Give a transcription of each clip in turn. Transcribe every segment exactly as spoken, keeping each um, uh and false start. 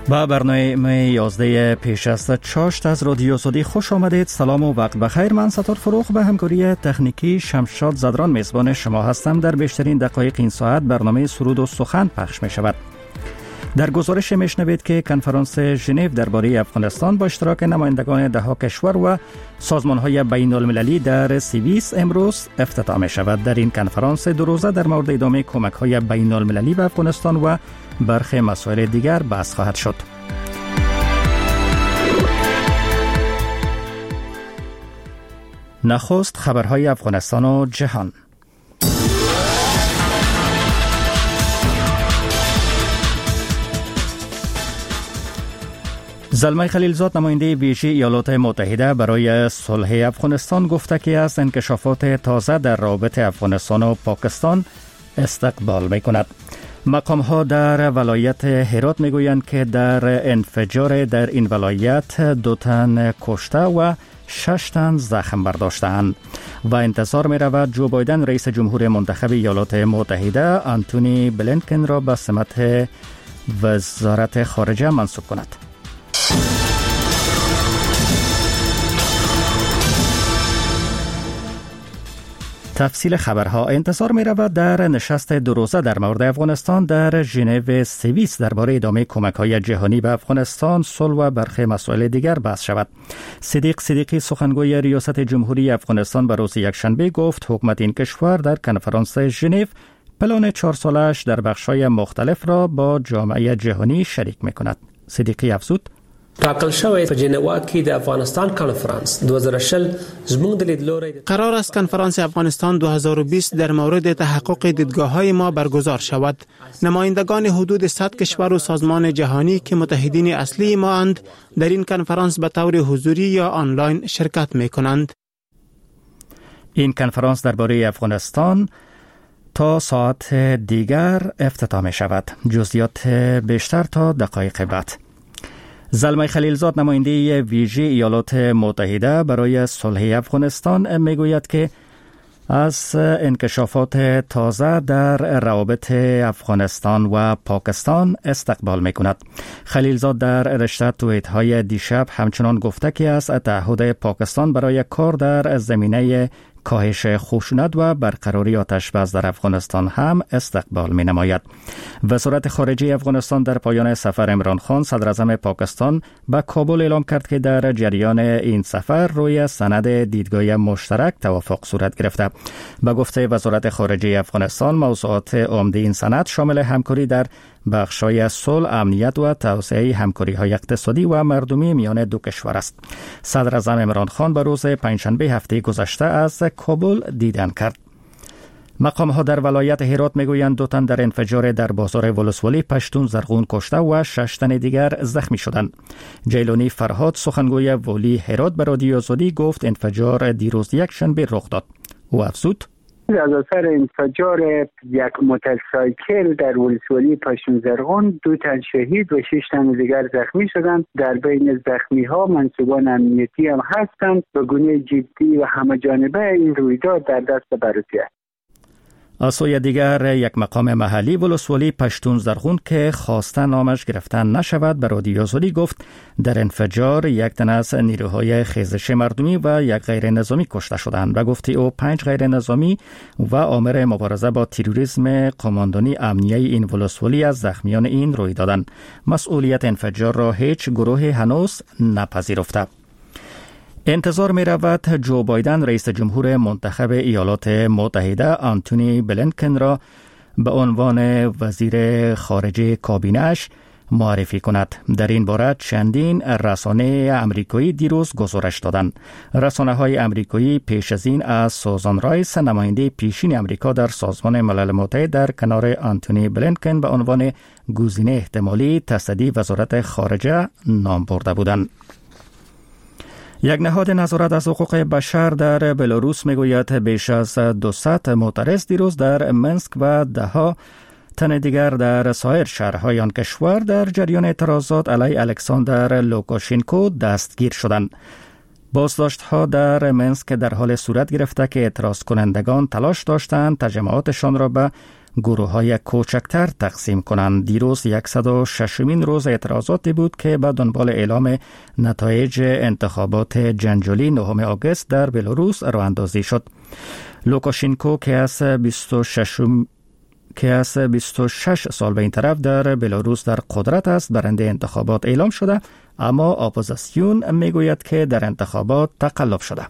با برنامه یازده پیش از چاشت از رادیو سودی خوش آمدید. سلام و وقت بخیر. من ستار فروخ به همکاری تکنیکی شمشاد زدران میزبان شما هستم. در بیشترین دقایق این ساعت برنامه سرود و سخن پخش می شود. در گزارش میشنوید که کنفرانس ژنو درباره افغانستان با اشتراک نمایندگان ده ها کشور و سازمان‌های بین‌المللی در سوئیس امروز افتتاح می شود. در این کنفرانس دو روزه در مورد ادامه کمک‌های بین‌المللی به افغانستان و برخی مسائل دیگر بحث خواهد شد. نخست خبرهای افغانستان و جهان. زلمه خلیلزاد نماینده ویژه ایالات متحده برای صلح افغانستان گفته که از انکشافات تازه در رابطه افغانستان و پاکستان استقبال می‌کند. مقام‌ها در ولایت هرات می‌گویند که در انفجار در این ولایت دو تن کشته و شش تن زخم برداشته‌اند و انتظار می‌رود جو بایدن رئیس جمهور منتخب ایالات متحده آنتونی بلینکن را به سمت وزارت خارجه منصوب کند. تفصیل خبرها. انتظار می رود در نشست دو روزه در مورد افغانستان در ژنو سوئیس درباره ادامه کمک‌های جهانی به افغانستان، صلح و برخی مسائل دیگر بحث شود. صدیق صدیقی سخنگوی ریاست جمهوری افغانستان به روز یکشنبه گفت حکومت این کشور در کنفرانس ژنو پلان چهار ساله‌اش در بخش‌های مختلف را با جامعه جهانی شریک می‌کند. صدیقی افزود: ټاکل شوی په جنوا کې د افغانستان کانفرنس دو هزار و شل زموږ د لیدلوري قرار است کنفرانس افغانستان دو هزار و بیست در مورد تحقق دیدگاه‌های ما برگزار شود. نمایندگان حدود صد کشور و سازمان جهانی که متحدین اصلی ما اند در این کنفرانس به طور حضوری یا آنلاین شرکت می‌کنند. این کنفرانس درباره افغانستان تا ساعت دیگر افتتاح می شود. جزئیات بیشتر تا دقایق بعد. زلمه خلیلزاد نماینده ویژه ایالات متحده برای صلح افغانستان میگوید که از انکشافات تازه در روابط افغانستان و پاکستان استقبال میکند. خلیلزاد در رشته توییت های دیشب همچنان گفته که از تعهد پاکستان برای کار در زمینه کاهش خشونت و برقراری آتش‌بس در افغانستان هم استقبال می نماید. وزارت خارجه افغانستان در پایان سفر عمران خان صدر اعظم پاکستان به کابل اعلام کرد که در جریان این سفر روی سند دیدگاه مشترک توافق صورت گرفته. به گفته وزارت خارجه افغانستان موضوعات عمده این سند شامل همکاری در بخش‌های صلح، امنیت و توسعه همکاری‌های اقتصادی و مردمی میان دو کشور است. صدر اعظم عمران خان به روز پنجشنبه هفته گذشته از کابل دیدن کرد. مقام‌ها در ولایت هرات میگویند دو تن در انفجار در بازار ولسوالی پشتون زرغون کشته و شش تن دیگر زخمی شدند. جیلانی فرهاد سخنگوی والی هرات به رادیو سودی گفت انفجار دیروز یک شنبه رخ داد. او افزود: از اثر انفجار یک موتورسایکل در ولسوالی پشتون زرغون دو تن شهید و شش تن دیگر زخمی شدند. در بین زخمی ها منصوبان امنیتی هم هستند و گونه جدی و همه جانبه این رویداد در دست بررسی است. از سوی دیگر یک مقام محلی ولسوالی پشتون زرغون که خواسته نامش گرفتن نشود به رادیو سودی گفت در انفجار یک تن از نیروهای خیزش مردمی و یک غیر نظامی کشته شدند و گفتی او پنج غیر نظامی و آمر مبارزه با تروریسم قماندانی امنیه این ولسوالی از زخمیان این روی دادند. مسئولیت انفجار را هیچ گروه هنوز نپذیرفته. انتظار می رود جو بایدن رئیس جمهور منتخب ایالات متحده آنتونی بلینکن را به عنوان وزیر خارجه کابینه‌اش معرفی کند. در این باره چندین رسانه امریکایی دیروز گزارش دادند. رسانه های امریکایی پیش از این از سوزان رایس نماینده پیشین امریکا در سازمان ملل متحد در کنار آنتونی بلینکن به عنوان گزینه احتمالی تصدی وزارت خارجه نام برده بودند. یک نهاد نظارت از حقوق بشر در بلاروس میگوید بیش از دویست معترض دیروز در منسک و دهها تن دیگر در سایر شهرهای آن کشور در جریان اعتراضات علیه الکساندر لوکاشنکو دستگیر شدند. بازداشت‌ها در منسک در حال صورت گرفته که اعتراض کنندگان تلاش داشتند تجمعاتشان را به گروه های کوچکتر تقسیم کنند. دیروز صد و ششمین روز اعتراضاتی بود که به دنبال اعلام نتایج انتخابات جنجالی نهم آگوست در بلاروس راه اندازی شد. لوکاشنکو که از بیست و شش که از بیست و شش سال به این طرف در بلاروس در قدرت است برنده انتخابات اعلام شده، اما اپوزیسیون میگوید که در انتخابات تقلب شده.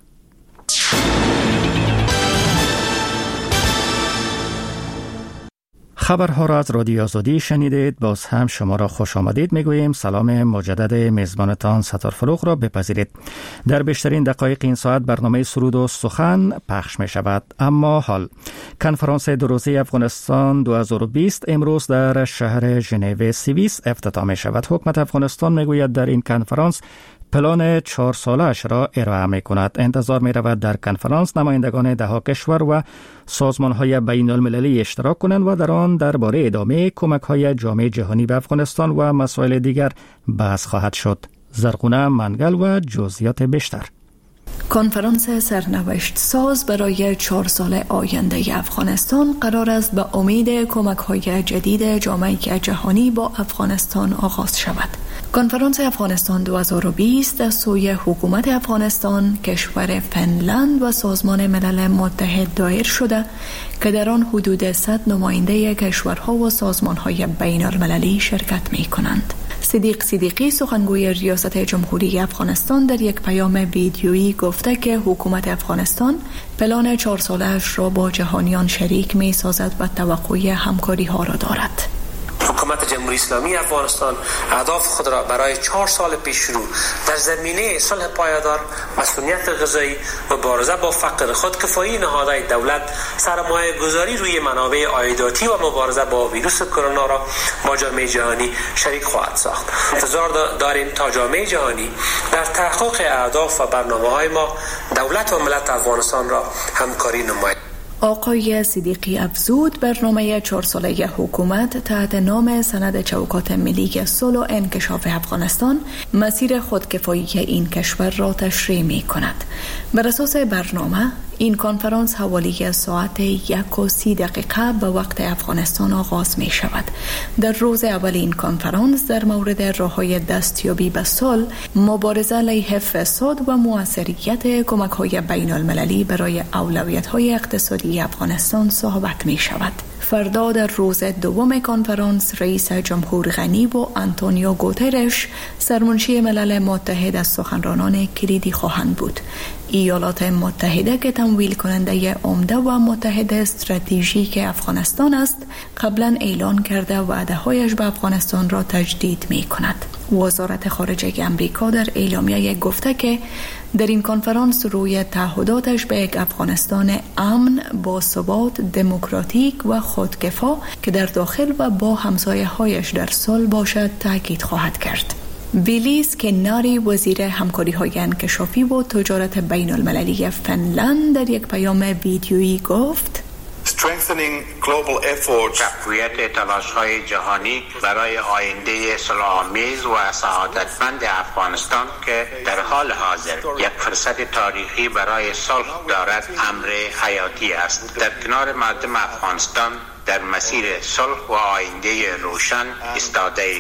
خبرها را از رادیو آزادی شنیدید. باز هم شما را خوش آمدید میگوییم. سلام مجدد میزبانتان ستار فروغ را بپذیرید. در بیشترین دقایق این ساعت برنامه سرود و سخن پخش می شود. اما حال کنفرانس دو روزه افغانستان دو هزار و بیست امروز در شهر ژنو سوئیس افتتاح می شود. حکومت افغانستان میگوید در این کنفرانس پلان چهار ساله‌اش را ارائه می کند. انتظار می رود در کنفرانس نمایندگان دهها کشور و سازمان های بین المللی اشتراک کنند و در آن درباره ادامه کمک های جامعه جهانی به افغانستان و مسائل دیگر بحث خواهد شد. زرغونه منگل و جزئیات بیشتر. کنفرانس سرنوشت ساز برای چهار سال آینده افغانستان قرار است به امید کمک های جدید جامعه جهانی با افغانستان آغاز شود. کنفرانس افغانستان دو هزار و بیست از سوی حکومت افغانستان، کشور فنلند و سازمان ملل متحد دایر شده که در آن حدود صد نماینده کشورها و سازمانهای بین المللی شرکت می کنند. صدیق صدیقی سخنگوی ریاست جمهوری افغانستان در یک پیام ویدیویی گفته که حکومت افغانستان پلان چهار ساله‌اش را با جهانیان شریک می سازد و توقع همکاری ها را دارد. حکومت جمهوری اسلامی افغانستان اهداف خود را برای چهار سال پیش رو در زمینه صلح پایدار، مسئولیت غذایی و مبارزه با فقر، خودکفایی نهادهای دولت، سرمایه گذاری روی منابع عایداتی و مبارزه با ویروس کرونا را با جامعه جهانی شریک خواهد ساخت. انتظار داریم تا جامعه جهانی در تحقق اهداف و برنامه‌های ما دولت و ملت افغانستان را همکاری نماید. آقای صدیقی افزود برنامه چهار ساله حکومت تحت نام سند چوکات ملی صلح و انکشاف افغانستان مسیر خودکفایی این کشور را تشریح می کند. بر اساس برنامه این کنفرانس حوالی ساعت یک و سی دقیقه به وقت افغانستان آغاز می شود. در روز اول این کنفرانس در مورد راه‌های دستیابی به صلح، مبارزه علیه فساد و موثریت کمک‌های بین المللی برای اولویت‌های اقتصادی افغانستان صحبت می شود. فردا در روز دوم کنفرانس رئیس جمهور غنی و آنتونیو گوترش سرمنشی ملل متحد از سخنرانان کلیدی خواهند بود. ایالات متحده که تمویل کننده عمده و متحد استراتژیک افغانستان است، قبلا اعلان کرده وعده‌هایش به افغانستان را تجدید می کند. وزارت خارجه امریکا در اعلامیه گفته که در این کنفرانس روی تعهداتش به یک افغانستان امن، باثبات، دموکراتیک و خودکفا که در داخل و با همسایه‌هایش در صلح باشد تاکید خواهد کرد. ویلیس کناری وزیر همکاری‌های انکشافی و تجارت بین المللی فنلند در یک پیام ویدیویی گفت: تقویت تلاش‌های جهانی برای آینده صلح‌آمیز و سعادتمند افغانستان که در حال حاضر یک فرصت تاریخی برای صلح دارد امر حیاتی است. در کنار مردم افغانستان در مسیر صلح و آینده روشن ایستاده ایم.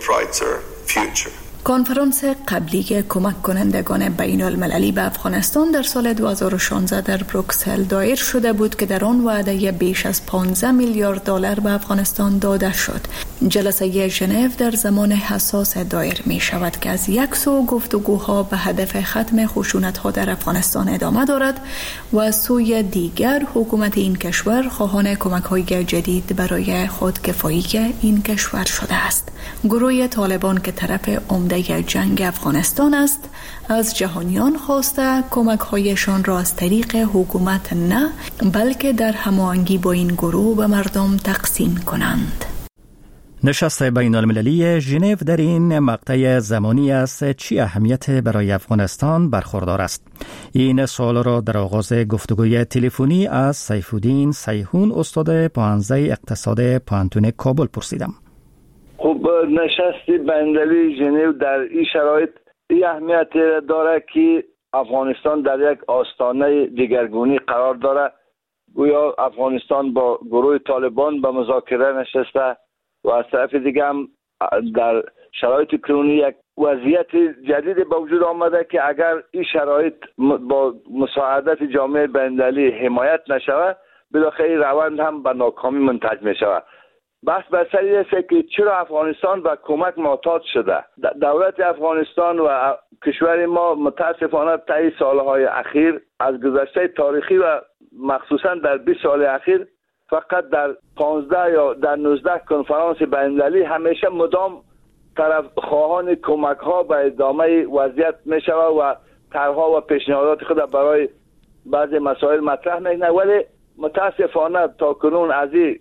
کنفرانس قبلی کمک کنندگان بین المللی به افغانستان در سال دو هزار و شانزده در بروکسل دایر شده بود که در آن وعده بیش از پانزده میلیارد دلار به افغانستان داده شد. جلسه ژنو در زمان حساس دایر می شود که از یک سو گفتگوها به هدف ختم خشونت‌ها در افغانستان ادامه دارد و از سوی دیگر حکومت این کشور خواهان کمک‌های جدید برای خودکفایی این کشور شده است. گروه طالبان که طرف عمده جنگ افغانستان است، از جهانیان خواسته کمک‌هایشان را از طریق حکومت نه، بلکه در هماهنگی با این گروه به مردم تقسیم کنند. نشست بین المللی ژنو در این مقطع زمانی است چی اهمیت برای افغانستان برخوردار است؟ این سوال را در آغاز گفتگوی تلفنی از سیفالدین سیحون استاد پوهنځی اقتصاد پوهنتون کابل پرسیدم. خب نشست بین المللی ژنو در این شرایط این اهمیت داره که افغانستان در یک آستانه دیگرگونی قرار داره گویا افغانستان با گروه طالبان به مذاکره نشسته و از طرف دیگه هم در شرایط کنونی یک وضعیت جدید به وجود آمده که اگر این شرایط با مساعدت جامعه بین‌المللی حمایت نشود بالاخره روند هم به ناکامی منتهی می شود. بحث بر سر این است که چرا افغانستان به کمک محتاج شده. دولت افغانستان و کشور ما متاسفانه طی سالهای اخیر از گذشته تاریخی و مخصوصا در بیست سال اخیر فقط در پانزده یا در نوزده کنفرانس بین‌المللی همیشه مدام طرف خواهان کمک ها به ادامه وضعیت می شود و طرحها و پیشنهادات خود برای بعضی مسائل مطرح می کنند، ولی متاسفانه تا کنون از این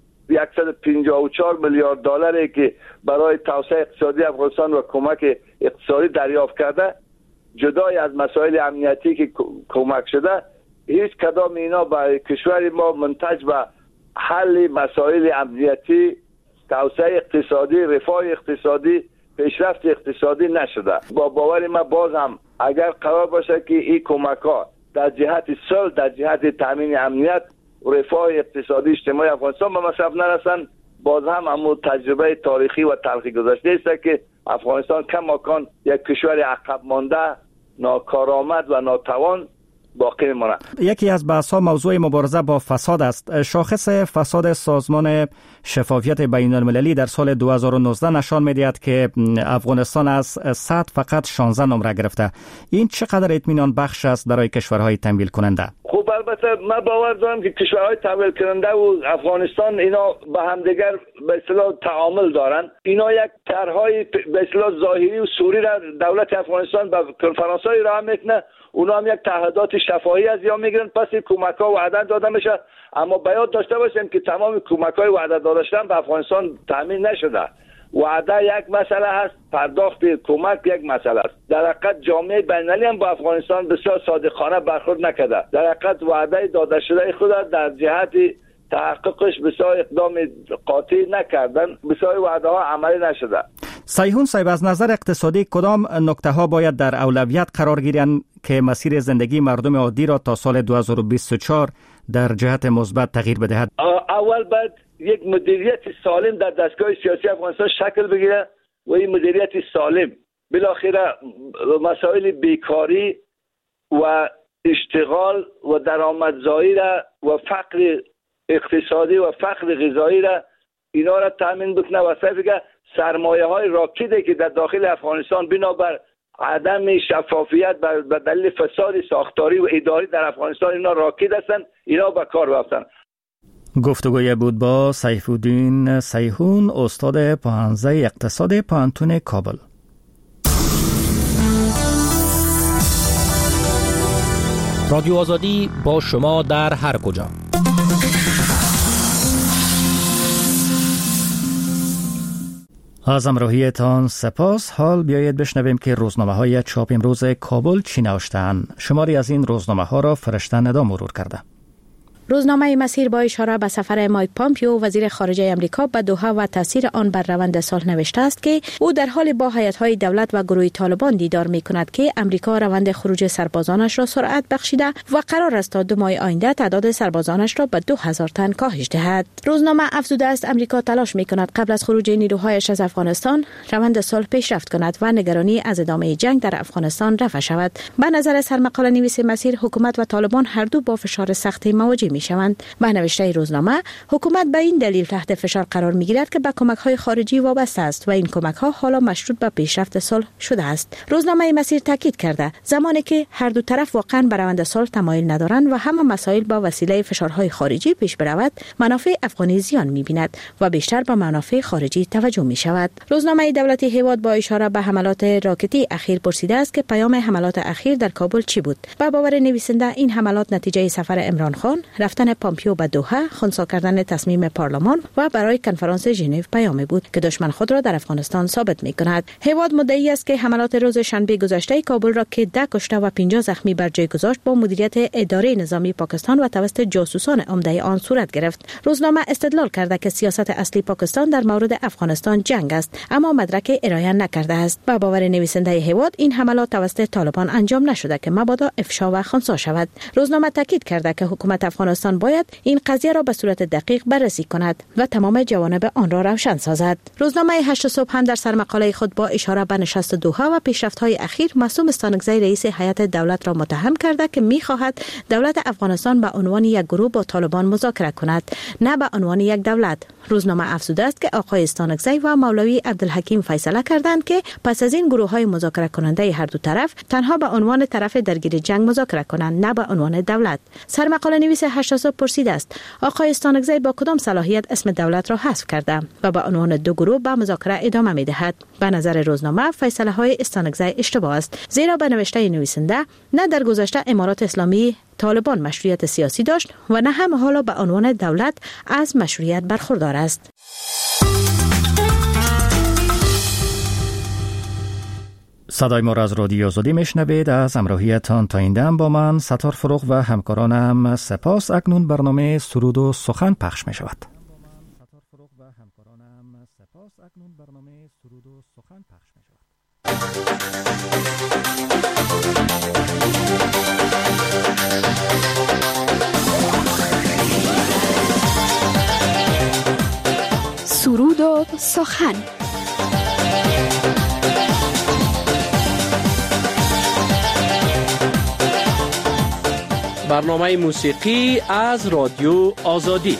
صد و پنجاه و چهار میلیارد دلاری که برای توسعه اقتصادی افغانستان و کمک اقتصادی دریافت کرده، جدای از مسائل امنیتی که کمک شده، هیچ کدام اینا برای کشور ما منتج به حل مسائل امنیتی، توسعه اقتصادی، رفاه اقتصادی، پیشرفت اقتصادی نشده. با باور ما باز هم اگر قرار باشه که این کمک ها در جهت صلح، در جهت تامین امنیت و رفاه اقتصادی اجتماعی افغانستان به مصرف نرسن، باز هم همون تجربه تاریخی و تلخی گذشته است که افغانستان کماکان یک کشور عقب مانده، ناکارآمد و ناتوان باقی میمونه. یکی از بحث‌ها موضوع مبارزه با فساد است. شاخص فساد سازمان شفافیت بین المللی در سال دو هزار و نوزده نشان می‌دهد که افغانستان از صد فقط شانزده نمره گرفته. این چقدر اطمینان بخش است برای کشورهای تمویل کننده؟ خب البته من باور دارم که کشورهای تمویل کننده و افغانستان اینا به همدیگر به اصطلاح تعامل دارن. اینا یک طرحهای به اصطلاح ظاهری و صوری را دولت افغانستان به کنفرانس‌های راه میکنه، اونا هم یک تعهدات شفاهی از یا میگیرن، پس کمک ها وعده داده میشه. اما باید داشته باشیم که تمام کمک های وعده داده شدن به افغانستان تامین نشده. وعده یک مسئله هست، پرداخت کمک یک مسئله است. در حقیقت جامعه بین‌المللی هم با افغانستان بسیار صادقانه برخورد نکرده. در حقیقت وعده داده شده خود در جهت تحققش بسیار اقدام قاطع نکردن، بسیار وعده ها عملی نشده. سیحون صاحب، از نظر اقتصادی کدام نکته ها باید در اولویت قرار گیرند که مسیر زندگی مردم عادی را تا سال دو هزار و بیست و چهار در جهت مثبت تغییر بدهد؟ اول باید یک مدیریت سالم در دستگاه سیاسی افغانستان شکل بگیره و این مدیریت سالم بالاخره مسائل بیکاری و اشتغال و درآمدزایی را و فقر اقتصادی و فقر غذایی را اینا را تامین بکنه و صرفه سرمایه های راکده که در داخل افغانستان بنابر عدم شفافیت به دلیل فساد ساختاری و اداری در افغانستان اینا راکد هستند، اینا به کار رفتن. گفتگوی بود با سیفالدین سیحون، استاد پوهنځی اقتصاد پوهنتون کابل. رادیو آزادی با شما در هر کجا. از همراهیتان سپاس. حال بیایید بشنویم که روزنامه های چاپ امروز کابل چی نوشته‌اند. شماری از این روزنامه ها را فرشته ندا مرور کرده. روزنامه مسیر با اشاره به سفر مایک پامپیو وزیر خارجه امریکا به دوحه و تاثیر آن بر روند صلح نوشته است که او در حال با هیئت‌های دولت و گروه طالبان دیدار می‌کند که امریکا روند خروج سربازانش را سرعت بخشیده و قرار است تا دو ماه آینده تعداد سربازانش را به دو هزار تن کاهش دهد. روزنامه افزوده است امریکا تلاش می‌کند قبل از خروج نیروهایش از افغانستان روند صلح پیشرفت کند و نگرانی از ادامه جنگ در افغانستان رفع شود. به نظر سرمقاله نویس مسیر، حکومت و طالبان هر دو با فشار سختی مواجه می‌شوند. به نوشته روزنامه، حکومت به این دلیل تحت فشار قرار می‌گیرد که به کمک‌های خارجی وابسته است و این کمک‌ها حالا مشروط به پیشرفت صلح شده است. روزنامه مسیر تاکید کرده زمانی که هر دو طرف واقعاً به روند صلح تمایل ندارند و همه مسائل با وسیله فشارهای خارجی پیش برود، منافع افغانی زیان می‌بیند و بیشتر به منافع خارجی توجه می‌شود. روزنامه دولتی هیواد با اشاره به حملات راکتی اخیر پرسیده است که پیام حملات اخیر در کابل چی بود. با باور نویسنده این حملات نتیجه سفر عمران خان، رفتن پامپیو به دوحه، خنثی کردن تصمیم پارلمان و برای کنفرانس ژنو پیامی بود که دشمن خود را در افغانستان ثابت می‌کند. هیواد مدعی است که حملات روز شنبه گذشته کابل را که ده کشته و پنجاه زخمی بر جای گذاشت با مدیریت اداره نظامی پاکستان و توسط جاسوسان عمده آن صورت گرفت. روزنامه استدلال کرده که سیاست اصلی پاکستان در مورد افغانستان جنگ است، اما مدرک ارائه نکرده است. با باور نویسنده هیواد این حملات توسط طالبان انجام نشده که مبادا افشا و خنثی شود. روزنامه تاکید کرده که حکومت افغانستان افغانستان باید این قضیه را به صورت دقیق بررسی کند و تمام جوانب آن را روشن سازد. روزنامه هشت صبح هم در سرمقاله خود با اشاره به نشست دوحه و پیشرفت‌های اخیر معصوم استانکزی رئیس هیئت دولت را متهم کرده که می‌خواهد دولت افغانستان به عنوان یک گروه با طالبان مذاکره کند، نه به عنوان یک دولت. روزنامه افزوده است که آقای استانکزی و مولوی عبدالحکیم فیصله کردند که پس از این گروه‌های مذاکره کننده هر دو طرف تنها به عنوان طرف درگیر جنگ مذاکره کنند، نه به عنوان دولت. سرمقاله نویس هشت صبح پرسیده است آقای استانکزی با کدام صلاحیت اسم دولت را حذف کرده و به عنوان دو گروه به مذاکره ادامه می‌دهد. به نظر روزنامه فیصله های استانکزی اشتباه است، زیرا به نوشته نویسنده نه در گذشته امارات اسلامی طالبان مشروعیت سیاسی داشت و نه هم حالا به عنوان دولت از مشروعیت برخوردار است. صدای ما را از رادیو آزادی میشنوید. از همراهیتان تا این دم با من ستار فروغ و همکارانم سپاس. اکنون برنامه سرود و سخن پخش می شود. اکنون برنامه سرود و سخن پخش می شود. سرود و سخن. برنامه موسیقی از رادیو آزادی.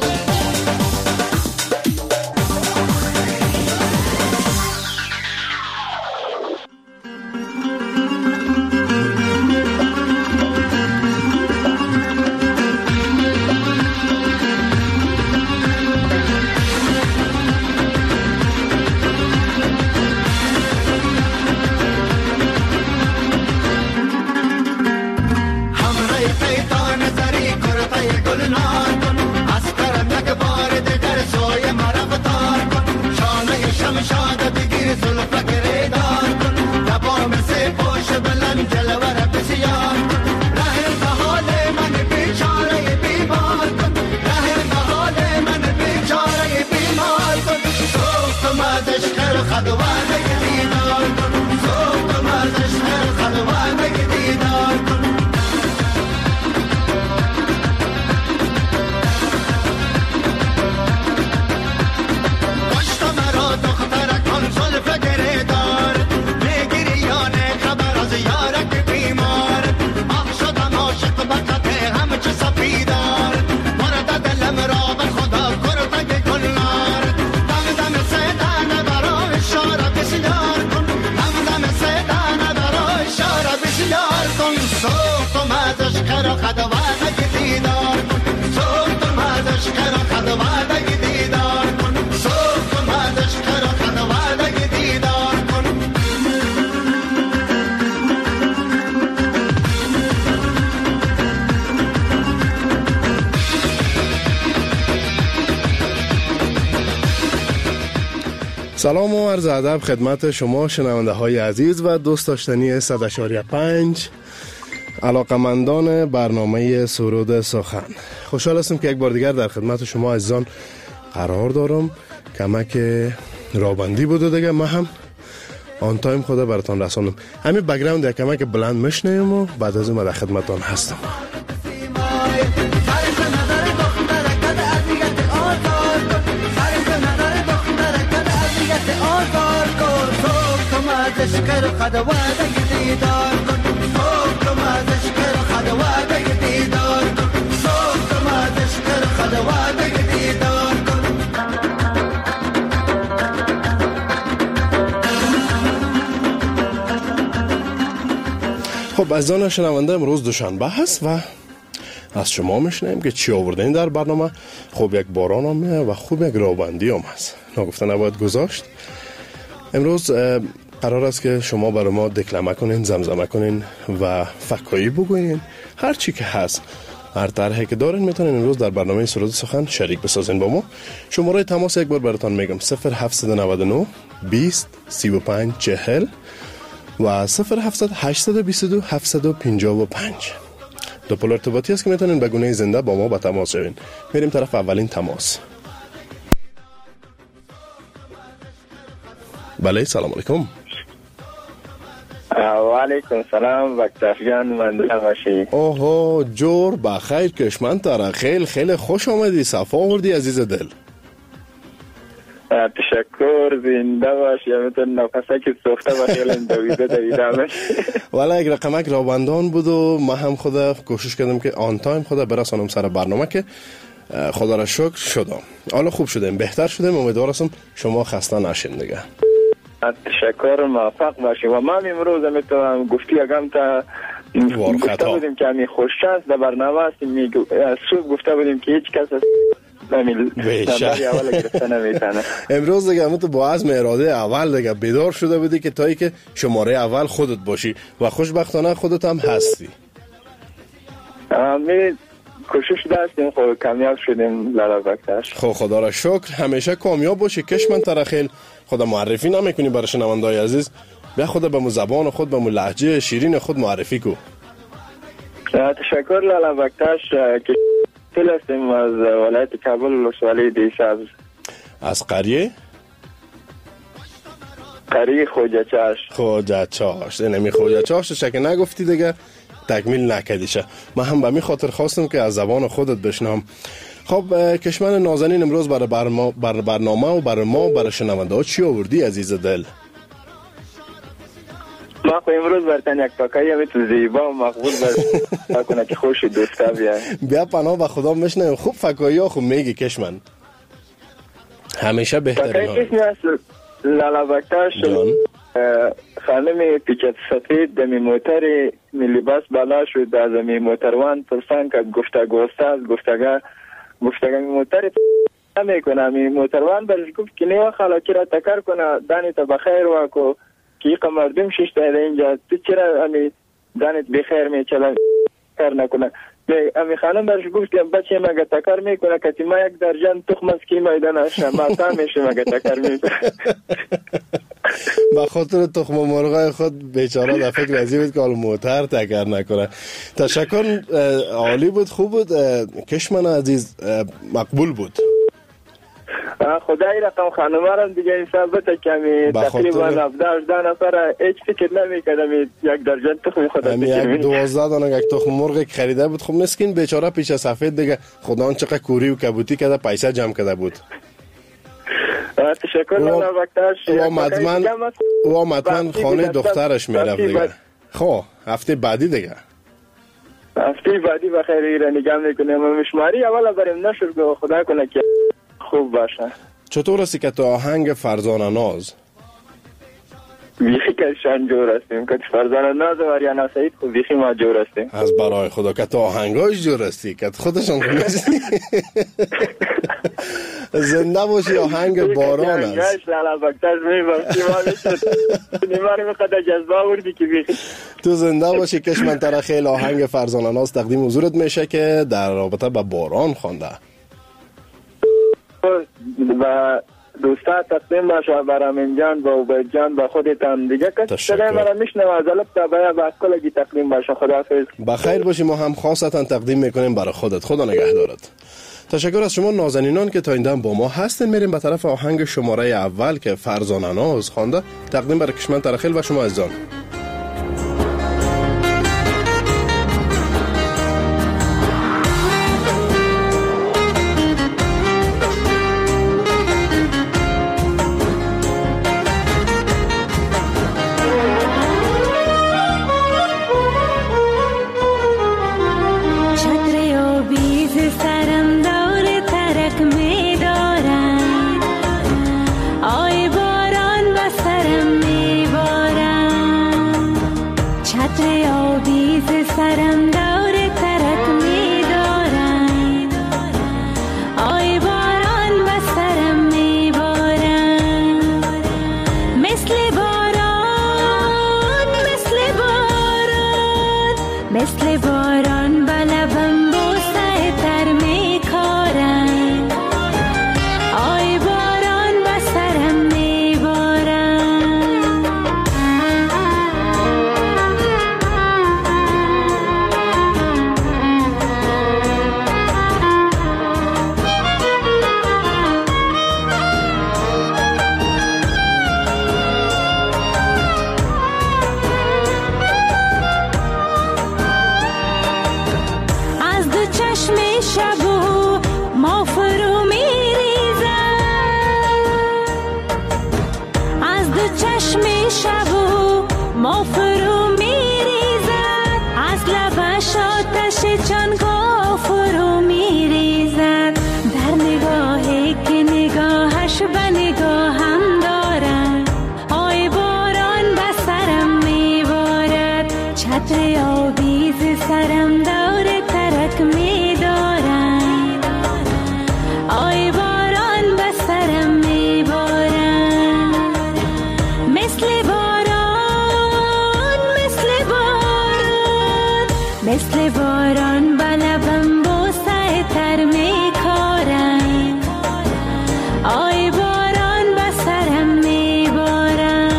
سلام و عرض ادب خدمت شما شنونده های عزیز و دوست داشتنی صد و چهار پنج علاقمندان برنامه سرود سخن. خوشحال هستم که یک بار دیگر در خدمت شما عزیزان قرار دارم. کمک رابندی بوده دیگه، ما هم آن تایم خدا براتان رسانم. همین بک‌گراند یک کمک بلند میشنیم و بعد از اون در خدمتان هستم. اشکر خدوات دیدار کن صبح ما اشکر خدوات دیدار کن صبح ما اشکر خدوات دیدار کن. خب عزیزان شنونده، امروز دوشنبه هست و از شما میشنیم که چی آوردین در برنامه. خب یک باران هم و خوب یک راوبندی هم هست، نگفته نباید گذاشت. امروز قرار است که شما برای ما دکلمه کنین، زمزمه کنین و فکایی بگوین، هر چی که هست، هر طرحی که دارین میتونین امروز در برنامه سرود سخن شریک بسازین با ما. شماره تماس یک بار براتون میگم: صفر هفت نه نه بیست سی و پنج چهل و صفر هفت هشت دو دو هفت پنج پنج. دو پل ارتباطی است که میتونین به گونه زنده با ما به تماس شوین. میریم طرف اولین تماس. بله، سلام علیکم. و علیکم سلام وقتافیان منده باشی. اوه جور بخیر کشمن تره خیل خیلی خوش آمدی صفا آوردی عزیز دل. تشکر زنده باشی همینطور نفسه که سخته باشی الان دویده دویده باشی. ولی یک رقمک رابندان بود و ما هم خدا کوشش کردم که آن تایم خدا برسانم سر برنامه که خدا را شکر شدم. حالا خوب شدیم بهتر شدیم امیدوارم شما خسته نشین دیگه. تشکر موفق باشی و ما امروز میتونم گفتی اگم تا گفته بودیم که همی خوششانس در برنامه هستیم صبح گفته بودیم که هیچ کس از نمبری اول گرفته نمیتونه. امروز دیگه همون تو با عزم اراده اول دیگه بیدار شده بودی که تایی که شماره اول خودت باشی و خوشبختانه خودت هم هستی. می کوشش داشتیم خب کامیاب شدیم لالا بکتاش. خب خدا را شکر همیشه کامیاب باشی کشمن ترخیل. خدا معرفی نمیکنی برای شنونده‌های عزیز بیا خدا به مو زبان خود به مو لهجه شیرین خود معرفی کو. تشکر لالا بکتاش که تل هستیم از ولایت کابل ولسوالی دیسابز. از قریه؟ قریه خوجه چاش. خوجه چاش نمی خوجه چاش شک نگفتی دیگه تکمیل نکدیشه. من هم به می خاطر خواستم که از زبان خودت بشنم. خب کشمن نازنین امروز برای برما بر برنامه و برای ما برای شنونده ها چی آوردی عزیز دل؟ ما خو امروز برتن یک پاکایی همی تو زیبا و مقبول بر کنه که خوش دوسته بیا بیا پناه به خدا میشنیم. خوب فکایی ها خوب میگی کشمن همیشه بهترین ها. پاکایی کشمی هست لالا بکتاش خانم پیچت سفید دمی موتر می لباس بالا شد از می موتروان پرسان که گفتگو استاز گفتگو گفتگو می موتر نمیکنه می موتروان برش گفت که نیو خالا چرا تکر کنه دانی تا بخیر واکو که یک مردم ششته اینجا تو چرا امی دانت بخیر می چلا کار نکنه. امی خانم برش گفت که بچه مگه تکر میکنه که ما یک درجن تخم از کی میدان شماتا میشه مگه تکر میکنه. به خاطر تخم مرغای خود بیچاره در فکر ازی بود که حال موتر تکر نکنه. تشکر عالی بود خوب بود کشمن عزیز مقبول بود. خدای رقم خانم را دیگه حساب بده کمی تقریبا هفده هجده نفر هیچ فکر نمی‌کردم یک درجن تخم خدا بگیرم. یک دوازده دانه یک تخم مرغ خریده بود. خب مسکین بیچاره پیش سفید دیگه خدا اون چقدر کوری و کبوتی کرده پیسه جمع کرده بود. تشکر لالا بکتاش. و مدمن و مدمن خانه دخترش میرفت دیگه. خب هفته بعدی دیگه هفته بعدی بخیر ایران نگاه میکنیم مشماری اول بریم نشر که خدا کنه که خوب باشه. چطور هستی که تو آهنگ فرزانه ناز بیخی که شان جور هستیم که فرزانه ناز و آریانا سعید خود بیخی ما جور هستیم از برای خدا که تو آهنگاش جور هستی که خودشان خونستی زنده باشی آهنگ باران است لالا بکتاش میباشی نیماری میخواد جذبه آوردی که بیخی تو زنده باشی کشمن تره خیل آهنگ فرزانه ناز تقدیم حضورت میشه که در رابطه با باران خوانده و دوستا تقدیم باشه برامین جان با عبید جان با خودت هم دیگه کسی صدای مرا میشنه و از الب تا باید با کلگی تقدیم باشه. خداحافظ. بخیر باشی. ما هم خاصتا تقدیم میکنیم برای خودت. خدا نگهدارت. تشکر از شما نازنینان که تا این دم با ما هستین. میریم به طرف آهنگ شماره اول که فرزانه ناز خوانده تقدیم برای کشمن ترخیل و شما عزیزان. سرم دور ترک می دارن، آی باران به سرم می بارن، مثل باران مثل باران مثل باران به لبم بوسه تر می کارن، آی باران به سرم می بارن.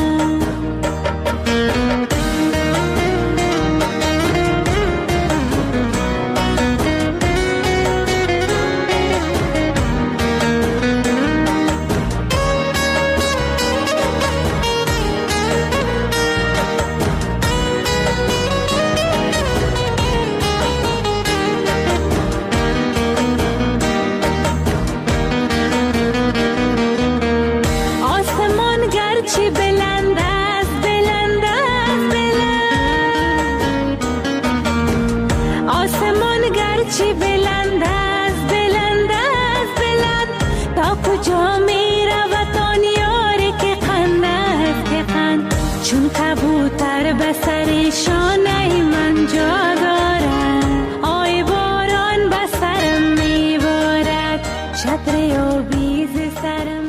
چی بلند از بلند از بلند تا کجا می رود آن یاری که قند است که قند، چون کبوتر به سر شانه من جا دارد، آی باران به سرم می بارد، چتر آبی ز سرم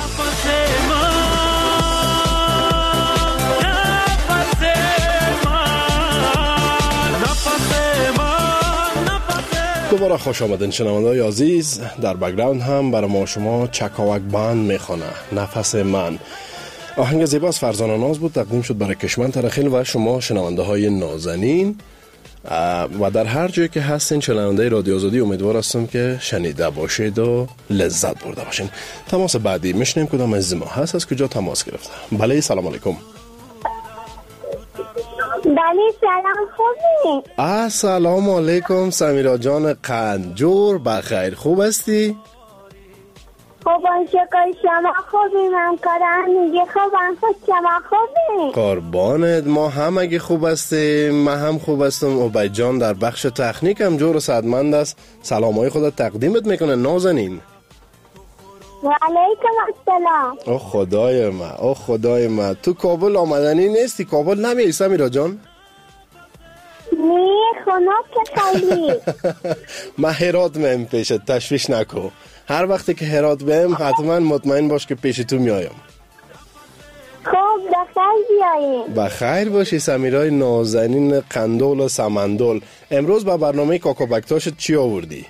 دوباره خوش آمدین شنونده‌های عزیز. در بک‌گراند هم برای ما شما چکاوک بند میخونه نفس من. آهنگ زیباست فرزانه ناز بود، تقدیم شد برای کشمن ترخیل و شما شنونده‌های نازنین و در هر جایی که هستین شنونده رادیو آزادی. امیدوار هستم که شنیده باشید و لذت برده باشین. تماس بعدی میشنیم کدام از ما هست، از کجا تماس گرفته؟ بله سلام علیکم. بله سلام خوبی؟ السلام علیکم سمیرا جان قنجور، بخیر خوب هستی؟ خوبم شکر، شما خوبی؟ من کارم میگه خوبم، خود شما خوبی؟ قربانت، ما هم اگه خوب هستیم من هم خوب هستم. عبید جان در بخش تکنیک هم جور و صدمند است، سلامای خودت تقدیمت میکنه نازنین. و علیکم السلام. او خدای من او خدای من تو کابل آمدنی نیستی؟ کابل نمیای سمیرا جان؟ نی خوناب که خیلی من هرات میم پیشت، تشویش نکو. هر وقتی که هرات بهم حتما مطمئن باش که پیش تو میایم. خوب بخیر بیاییم. بخیر باشی سمیرای نازنین قندول و سمندول. امروز با برنامه کاکابکتاشت چی آوردی؟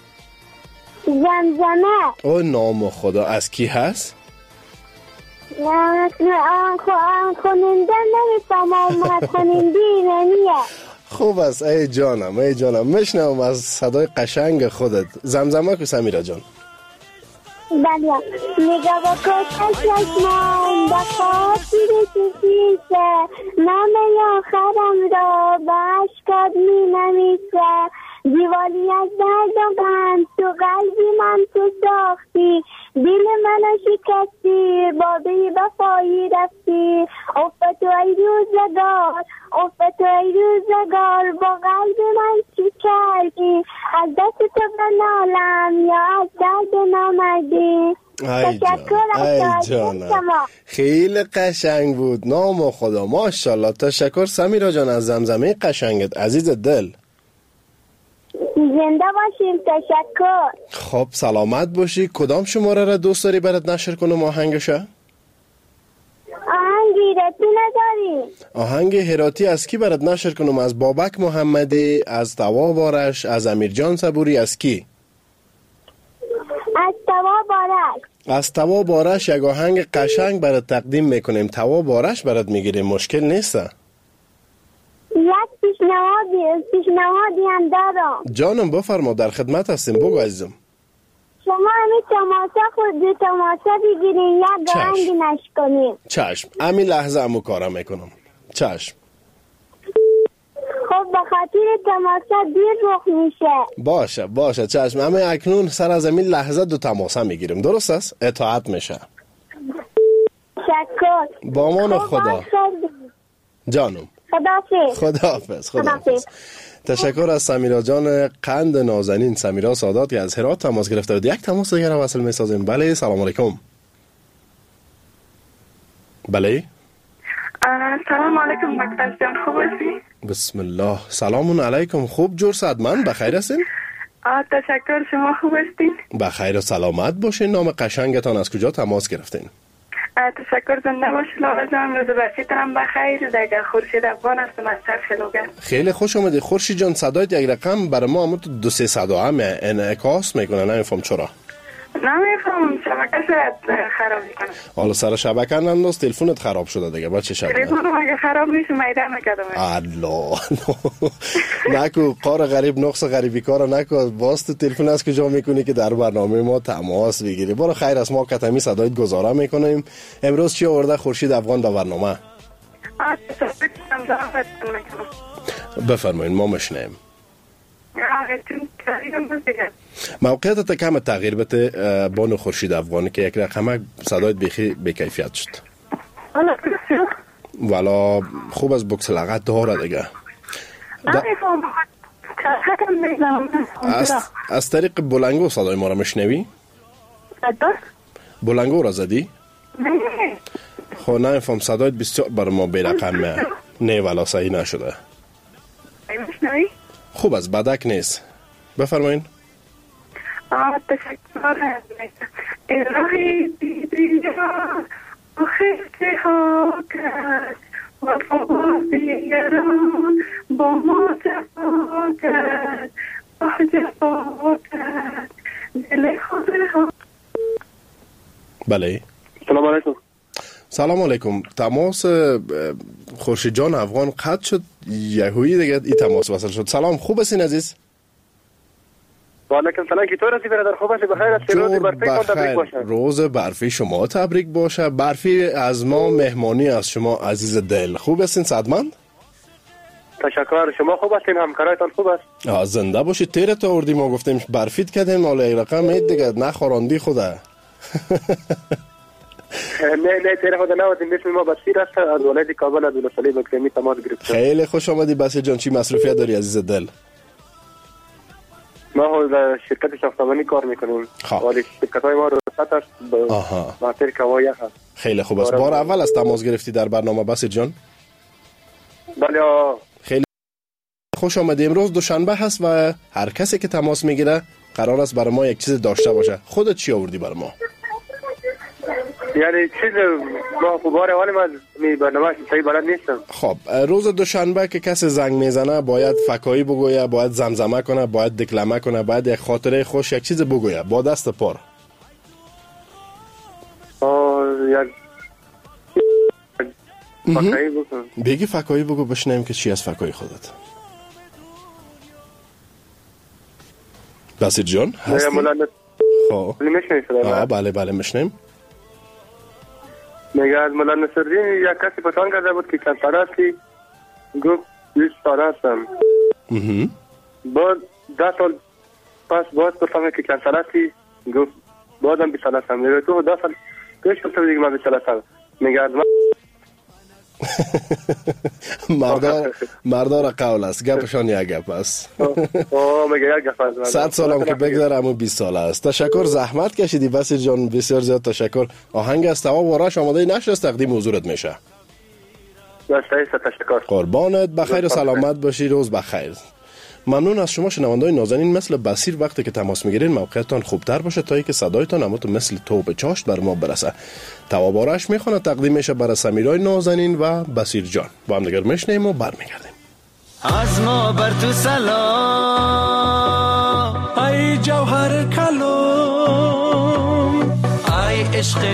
زمزمه. او نام خدا، از کی هست؟ نه خوننده نمیفهمم، خوننده نمیه. خوب است ای جانم ای جانم، میشنم از صدای قشنگ خودت. زمزمه کو سمیرا جان. بله میگه با کشش من با خاطر کشیشه، نام آخرم را به عشقات می نمیشه، دیوالی از درد و غم تو قلبی من تو ساختی، دل منو شکستی، با بی وفایی رفتی، افت تو ای روزگار افت تو ای روزگار، با قلب من چی کردی، از دست تو بنالم یا از درد نامردی. ای جان ای جانم خیلی قشنگ بود، نام خدا ماشاءالله. تشکر سمیرا جان از زمزمه قشنگت عزیز دل. زنده باشیم، تشکر. خب سلامت باشی. کدام شماره را دوست داری برات نشر کنم آهنگشا؟ آهنگ هراتی نداری؟ آهنگ هراتی از کی برات نشر کنم؟ از بابک محمدی، از توا بارش، از امیر جان صبوری، از کی؟ از توا بارش. از توا بارش یک آهنگ قشنگ برات تقدیم میکنیم. توا بارش برات میگیریم، مشکل نیسته. یک پیشنهادی پیشنهادی هم دارم. جانم بفرما، در خدمت هستیم، بگو عزیزم. شما همین تماسا خود دو تماسا بگیرین، یک آهنگ نش کنیم. چشم، همین لحظه همو کارم میکنم. چشم. خب به خاطر تماسا دیر رخ میشه. باشه باشه چشم، همه اکنون سر از همین لحظه دو تماسا میگیریم، درست است؟ اطاعت میشه. شکر. با امان خدا. جانم. خداحافظ. خداحافظ. خداحافظ. تشکر از سمیرا جان قند نازنین، سمیرا سادات که از هرات تماس گرفته بود. یک تماس دیگر وصل میسازیم. بله سلام علیکم. بله سلام علیکم دکتر جان، خوب هستی؟ بسم الله. سلام علیکم. خوب جور صدمن بخیر هستین؟ آه تشکر. شما خوب هستین؟ بخیر و سلامت باشین. نام قشنگتان از کجا تماس گرفتین؟ تشکر. زنده باشید لاله جان. روز بخیرتان بخیر. دیگه خورشید افغان هستم از طرف شلوگر. خیلی خوش آمدید خورشید جان. صدایت یک رقم برای ما هم دو سه صد همه انعکاس میکنه. نمیفهم چرا. نمیفهم شبکه شاید خراب میکنه. حالا سر شبکه ننداز تلفنت خراب شده دیگه. بعد چه شد؟ تلفنم اگه خراب میشه میدان نکردم. الله نکو قار غریب نقص غریبی کارو نکو. واسط تلفن از کجا میکنی که در برنامه ما تماس بگیری؟ برو خیر از ما کتمی صدایت گزاره میکنیم. امروز چی آورده خورشید افغان در برنامه؟ بفرمایید ما مشنیم. موقعیت کم تغییر بده بانو خورشید افغانی که یک رقمه صدایت بخی بکیفیت شد. والا خوب از بکس لغت داره دیگه. از, از طریق بلنگو صدای ما را مشنوی؟ بلنگو را زدی؟ خب نمیفهم صدایت بسیار بر ما برقمه. نه والا صحیح نشده. خوب از بدک نیست. بفرمایین. آه تشکر. الهی دیدی و خیلی ها کرد وفا دیگران با ما جفا کرد با جفا کرد دل خود ها. بله. سلام علیکم. سلام علیکم. تماس خورشید جان افغان قطع شد. یهویی دیگه ای تماس وصل شد. سلام خوب هستین عزیز؟ و علیکم سلام. چطور هستی برادر؟ خوب هستی؟ بخیر هستی؟ روز برفی تان تبریک باشه. روز برفی شما تبریک باشه. برفی از ما مهمانی از شما عزیز دل. خوب هستین صدمند؟ تشکر. شما خوب هستین؟ همکارایتان خوب است؟ آ زنده باشید. تیرت آوردیم ما گفتیم برفیت کردیم حالا یک رقم اید دیگه نخوراندی خوده. نه نه تیره خود نوازیم. اسم ما بسیر است از ولایت کابل از ولسوالی بکرمی تماس گرفتم. خیلی خوش آمدی بسیر جان. چی مصروفیت داری عزیز دل؟ ما در شرکت ساختمانی کار میکنیم. ولی شرکت های ما رخصت است به خاطر کوایه هست. خیلی خوب است. بار اول از تماس گرفتی در برنامه بسیر جان؟ بله. خیلی خوش آمدی. امروز دوشنبه هست و هر کسی که تماس میگیره قرار است برای ما یک چیز داشته باشه. خودت چی آوردی برای ما؟ یعنی چیز با خبر حال من می برنامه صحیح بلد نیستم. خب روز دوشنبه که کسی زنگ میزنه باید فکایی بگویه، باید زمزمه کنه، باید دکلمه کنه، باید یک خاطره خوش یک چیز بگویه با دست پر. آه یک فکایی بگو. بگی فکایی بگو بشنیم که چی از فکایی خودت. بسیر جان هستی؟ خب آه بله بله مشنیم. میگه از مولا نصرالدین یک کسی پسان کرده بود که چند ساله هستی؟ گفت بیست ساله هستم. بعد ده سال پس باز پرسان که چند ساله هستی؟ گفت بازم بیست ساله هستم. میگه تو ده سال پیش گفته دیگه من بیست ساله هستم. میگه از من مردار مردار قول است. گپشان یک گپ است. آه میگه یک گپ است. صد سالم که بگذره همون بیست ساله است. تشکر زحمت کشیدی بسیر جان. بسیار زیاد تشکر. آهنگ از تمام وراش آماده نشد تقدیم حضورت میشه. تشکر. قربانت. بخیر و سلامت باشی. روز بخیر. ممنون از شما شنوندای نازنین. مثل بسیر وقتی که تماس میگیرین موقعیتان خوبتر باشه تا اینکه صدایتان همون مثل توپ چاشت بر ما برسه. توابارش میخونه تقدیم میشه برای سمیرای نازنین و بسیر جان. با هم دیگر میشنیم و برمیگردیم. از ما بر تو سلام ای جوهر کلام ای عشق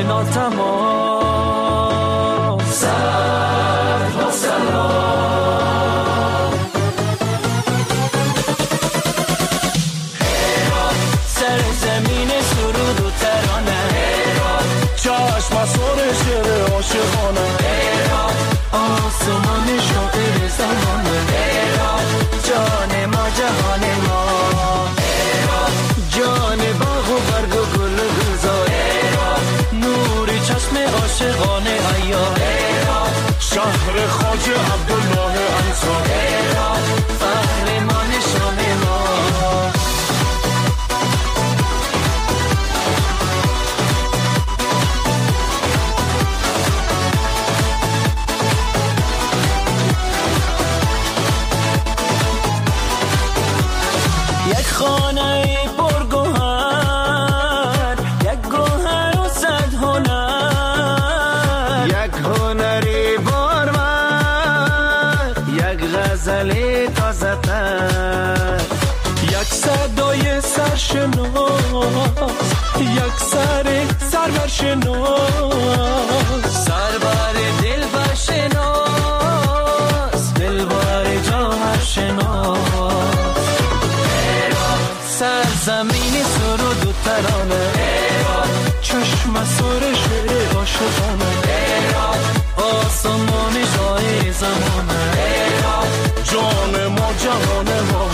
ناتمام صد و سلام سر زمین سرود و ترانه چشم سر شعر عاشقانه آسمان شاعر زمانه جان ما جهان ما جان باغ و برگ و گل و گلزار نوری چشم عاشقانه عیار شهر خواجه عبدالله انصار فخر ما نشان ما یک خانه پرگوهر، یک گوهر و صد هنر، یک هنری بارور، یک غزل تازه تر، یک صدای سرشناس، یک سر سرورشناس، سرور دلبر شناس، دلبر جاهرشناس. سرزمین سرود و ترانه، چشم سر شعر عاشقانه، آسمان جای زمانه، جان ما جهان ما،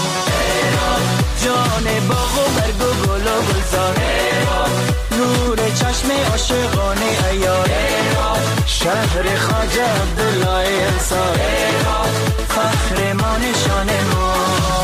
جان باغ و برگ و گل و گلزار، نور چشم عاشقانه عیار، شهر خواجه عبدالله انصار، فخر ما نشان ما.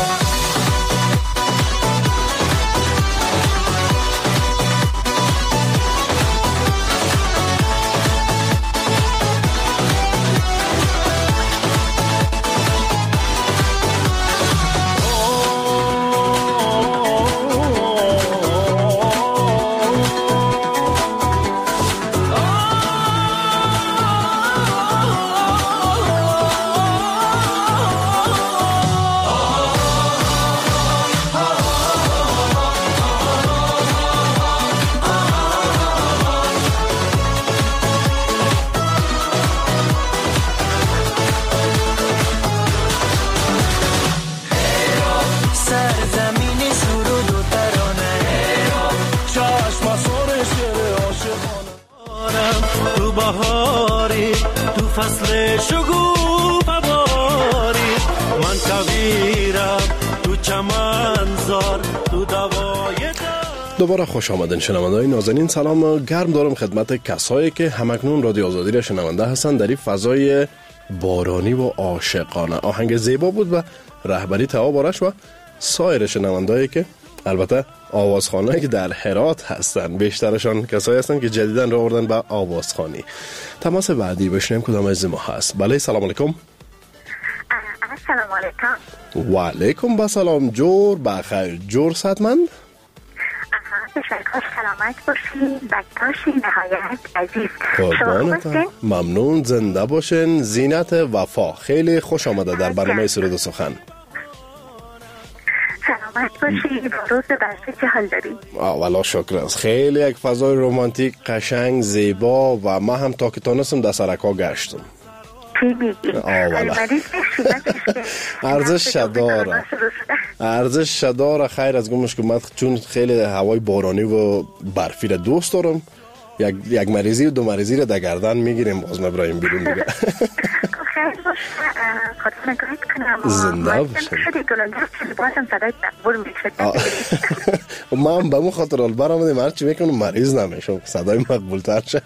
فصل شگوفه باری من کویرم تو چمنزار تو دوای دوباره خوش آمدین شنونده‌های نازنین. سلام گرم دارم خدمت کسایی که همکنون رادیو آزادی را شنونده هستند در این فضای بارانی و عاشقانه. آهنگ زیبا بود و رهبری توا بارش و سایر شنونده‌ای که البته آوازخوانایی که در هرات هستن، بیشترشان کسایی هستن که جدیداً راه آوردن به آوازخوانی. تماس بعدی بشنیم کدام از ما هست. بله سلام علیکم. سلام علیکم. و علیکم با سلام. جور بخیر. جور صدمند. بسیار سلامت باشین، بکتاشین، نهایت عزیز. قربانتان. ممنون، زنده باشین. زینت وفا، خیلی خوش آمده در برنامه سرود و سخن. سلامت باشی، با روز برسه چه حال داری؟ والا شکر است. خیلی یک فضای رومانتیک قشنگ زیبا و ما هم تا که تانستم در سرکا گشتم. چی میگی؟ والا ارزش شداره، ارزش شداره. خیر از گمش که من چون خیلی هوای بارانی و برفی را دوست دارم، یک یک مریضی و دو مریضی را در گردن میگیریم باز مبراهیم بیرون دیگه. خیر باشه، خدا نگاهت کنم. زنده باشم. بازم صدایت مقبول میشه. من به مو خاطر حال برآمدیم هرچی میکنم مریض نمیشم، صدای مقبول تر شم.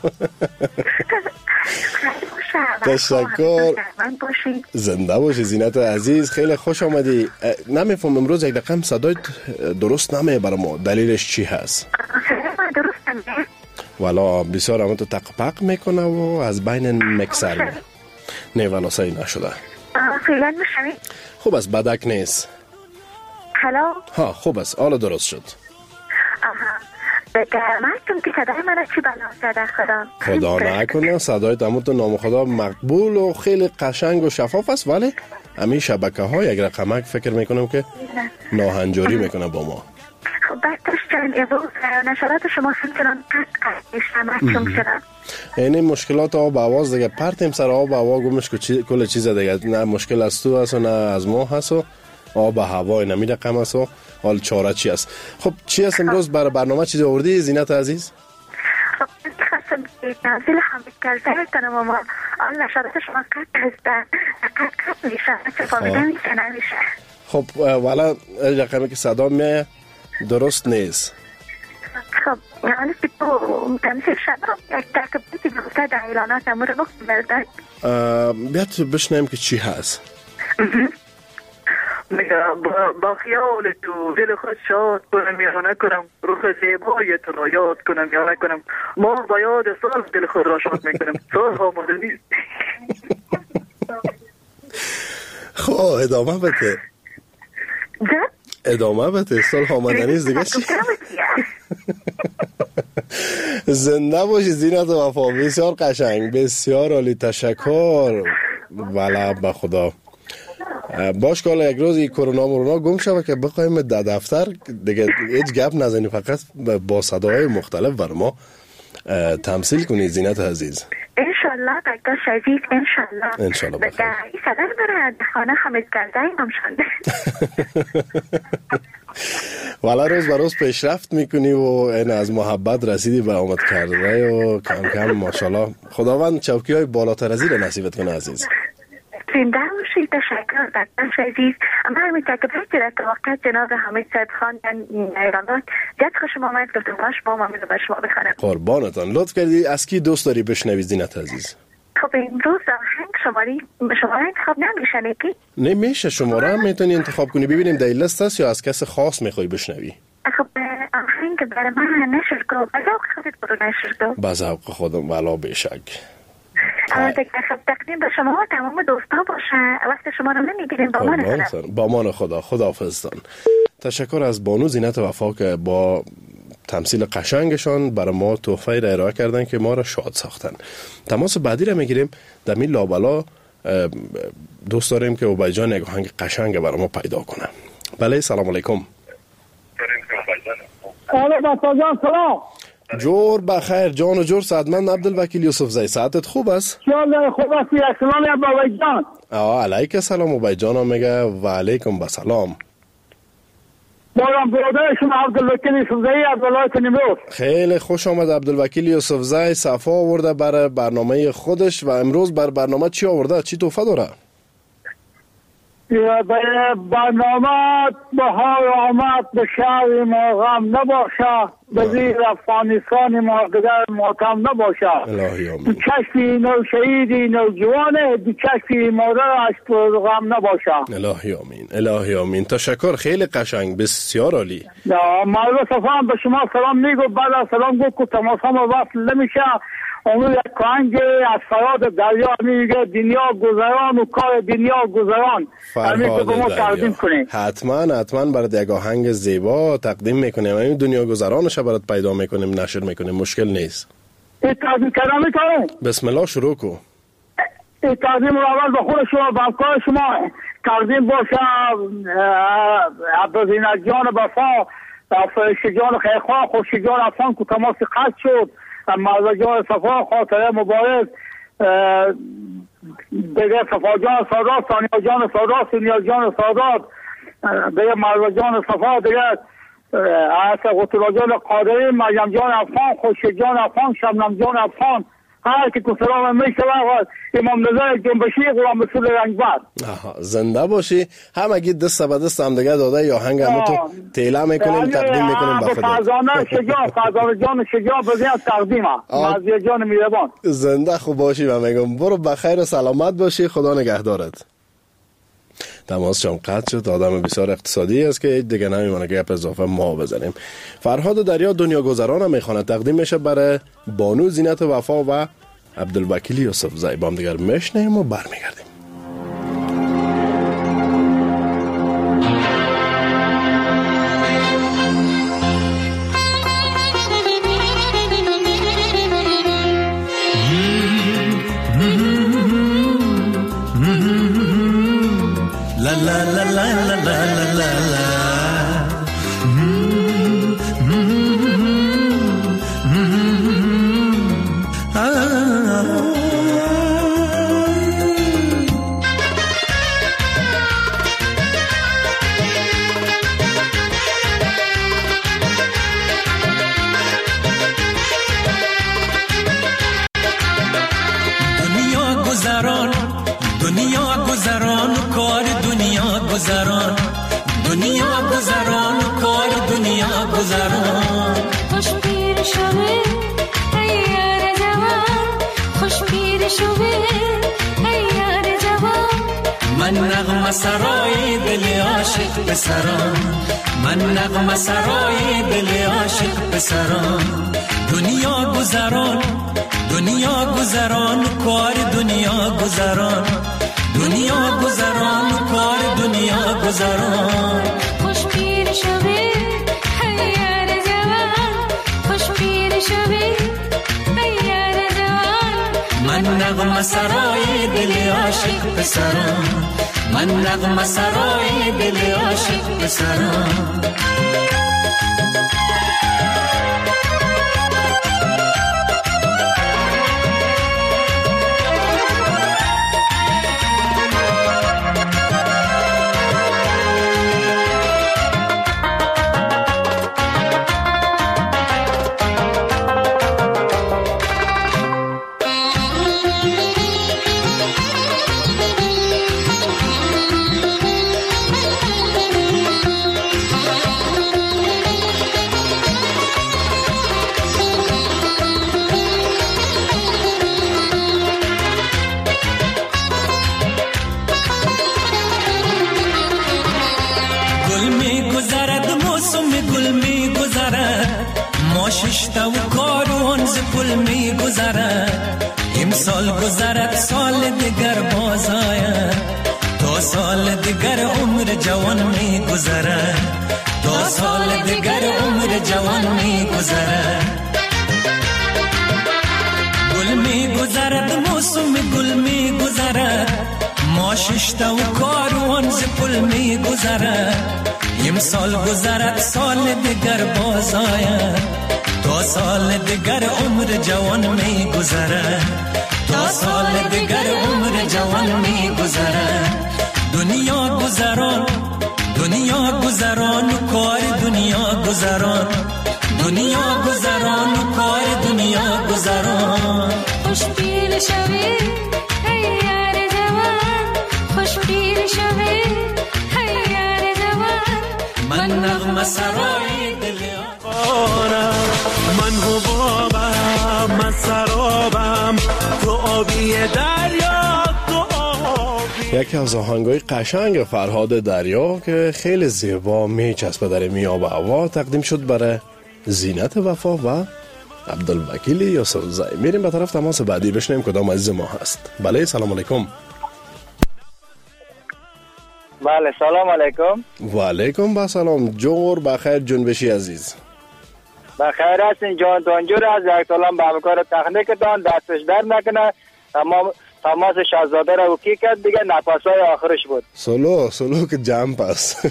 تشکر. زنده باشی زینت عزیز، خیلی خوش آمدی. نمیفهم امروز یک دقیقه صدایت درست نمیه برای ما، دلیلش چی هست؟ درست نمیه والا بسیار همون تو تقپق میکنه و از بین مکسر میه. نه والا صحیح نشده. فعلا میشوی؟ خوب است، بدک نیست. هلو. ها خوب است، حالا درست شد. آها بگه مردم که صدای من چی بلا زده خدا خدا نکنه صدای تموت نام خدا مقبول و خیلی قشنگ و شفاف است، ولی همین شبکه ها یک رقمک فکر میکنم که ناهنجاری میکنه با ما. خب بعد داشتن امروز نشرات شما همچنان قطع میشه محکوم شدن. این مشکلات آب آواز دیگه پرتیم سر آب هوا گمش که چی... کل چیز دیگه نه مشکل از تو هست و نه از ما هست و آب هوا نمی رقم هست و حال چاره چی است. خب چی است امروز برای برنامه چیزی آوردی زینت عزیز؟ خب خواستم نازل حمید کرده کنم اما آن نشرات شما قطع هستن قطع قطع میشه چه فامیده میشه نمیشه. خب والا رقمی که صدا می درست نیست. خب یعنی که تو تمثیل شده یک ترکبی که گفته در اعلانات امور گفت بردن بیاد بشنیم که چی هست. میگه با خیال تو دل خود شاد کنم یا نکنم، روح زیبای تو را یاد کنم یا نکنم، ما با یاد سال دل خود را شاد میکنم، سال ها مدل نیست. خب ادامه بده. ادامه بده صلح آمدنی دیگه. زنده باشی زینت وفا، بسیار قشنگ، بسیار عالی، تشکر. ولی به خدا باش که یک روز این کرونا مرونا گم شود که بخوایم در دفتر دیگه هیچ گپ نزنی، فقط با صداهای مختلف بر ما تمثیل کنی زینت عزیز. انشالله دکتر عزیز، انشالله انشالله بخیر. این صدر داره خانه حمید کرده هم شده. والا روز به روز پیشرفت میکنی و این از محبت رسیدی به آمد کرده و کم کم ماشاءالله خداوند چوکی های بالاتر از این نصیبت کنه عزیز. زنده باشید، تشکر دکتر عزیز. اما همین که بهتر در توقع جناب حمید صاحب خان ایران جد خوش آمد، گفتم باش با ما میدو به شما بخوانم. قربانتان، لطف کردی. از کی دوست داری بشنوی زینت عزیز؟ خب امروز آهنگ شماری شماره انتخاب نمیشه نکی؟ نمیشه، شماره هم میتونی انتخاب کنی. ببینیم در لیست هست یا از کس خاص میخوای بشنوی؟ خب آهنگ برای من نشر کو، به ذوق خودت برو نشر کو. به ذوق خودم والا بشک. خب تقدیم به شما و تمام دوستا باشه، وقت شما رو نمیگیریم. با مان خدا. با مان خدا. خداحافظتان. تشکر از بانو زینت وفا که با تمثیل قشنگشان برای ما تحفه را ارائه کردن که ما را شاد ساختن. تماس بعدی را میگیریم. در این لابلا دوست داریم که اوبای جان یک آهنگ قشنگ برای ما پیدا کنه. بله سلام علیکم. سلام. جور بخیر جان و جور سعدمند عبدالوکیل یوسف زی، ساعتت خوب است؟ شالله خوب است. سلام ابوی جان. آه علیک سلام. ابوی جان میگه و علیکم بسلام. بارم برادر شما عبدالوکیل یوسف زی از ولایت نیمروز. خیلی خوش آمد عبدالوکیل یوسف زی. صفا آورده برای برنامه خودش و امروز بر برنامه چی آورده؟ چی تحفه داره؟ برنامه بهار آمد به شهر ما غم نباشه، به زیر افغانستان ما قدر ماتم نباشه. الهی آمین. چشمی نو شهیدی نوجوانه، دو چشمی مادرش پر غم نباشه. الهی آمین. الهی آمین. تشکر، خیلی قشنگ، بسیار عالی. مرد صفان به شما سلام میگو، بعد از سلام گو که تماس هم وصل نمیشه. اونو یک کانگ از فراد دریا میگه دنیا گذران و کار دنیا گذران. فرهاد دریا. حتما حتما برات یک آهنگ زیبا تقدیم میکنیم. این دنیا گذرانش برات پیدا میکنیم، نشر میکنیم، مشکل نیست. تقدیم کردم میکنم. بسم الله شروع کو. تقدیم رو اول به خود شما، به افکار شما تقدیم باشه. عبدالزینت جان بفا، فرشته جان خیرخواه، خورشید جان افغان که تماس قطع شد، مرزا جان صفا خاطره مبارک، دیگه صفا جان سادات، ثانیا جان سادات، سونیا جان سادات، دیگه مرزا جان صفا، دیگه عصر قطلا جان قادری، مریم جان افغان، خورشید جان افغان، شبنم جان افغان، هر که تو سلام میشه و امام نظر جنبشی غلام رسول رنگبر. زنده باشی. همگی دست به دست هم دیگه داده یا هنگ همو تو تیله میکنیم تقدیم میکنیم به خودت. فرزانه شجاع، فرزانه جان شجاع بزیاد تقدیمه. مازیار جان میربان. زنده خوب باشی و میگم برو بخیر و سلامت باشی، خدا نگهدارت. تماس شام قطع شد. آدم بسیار اقتصادی است که دیگه نمیمونه که گپ اضافه ما بزنیم. فرهاد دریا دنیا گذران هم میخوانه، تقدیم میشه برای بانو زینت وفا و عبدالوکیل یوسف زی. با هم دیگر میشنیم و برمیگردیم. La la la la la la la la la. دنیا گذران، دنیا گذران کار دنیا گذران، دنیا گذران کار دنیا گذران. خوش پیر شوه ای یار جوان، خوش پیر شوه ای یار جوان. من نغمه سرای دل عاشق بسران، من نغمه سرای دل عاشق بسران. دنیا گذران، دنیا گذران کار دنیا گذران، دنیا گذران کار دنیا گذران. خوش پیر نغمه سرای دل عاشق پسرم، من نغمه سرای دل عاشق پسرم. ششتا و کاروان ز پل می گذرد، امسال گذرد سال دیگر باز آید، تا سال دیگر عمر جوان می گذرد، تا سال دیگر عمر جوان می گذرد. گل می گذرد موسم گل می گذرد، ما ششتا و کاروان ز پل می گذرد، امسال گذرد سال دیگر باز آید، تا سال دیگر عمر جوان می گذره، تا سال دیگر عمر جوان می گذره. دنیا گذران دنیا گذران و کار دنیا گذران، دنیا گذران و کار دنیا گذران. خوش پیر شوی ای یار جوان، خوش پیر شوی ای یار جوان. من نغمه سرای دل من حبابم، من سرابم، تو آبی دریا، تو آبی. یکی از آهنگای قشنگ فرهاد دریا که خیلی زیبا میچسبه در میاب هوا تقدیم شد برای زینت وفا و عبدالوکیل یوسفزئی. میریم به طرف تماس بعدی بشنیم کدام عزیز ما هست. بله سلام علیکم. بله سلام علیکم. و علیکم با سلام. جور بخیر جنبشی عزیز. بخیر هستین جان تانجور از یک سلام به همکار تکنیکتان، دستش در نکنه. تمام تماس شهزاده را وکی کرد دیگه، نفسای آخرش بود. سلو سلو که جمپ است.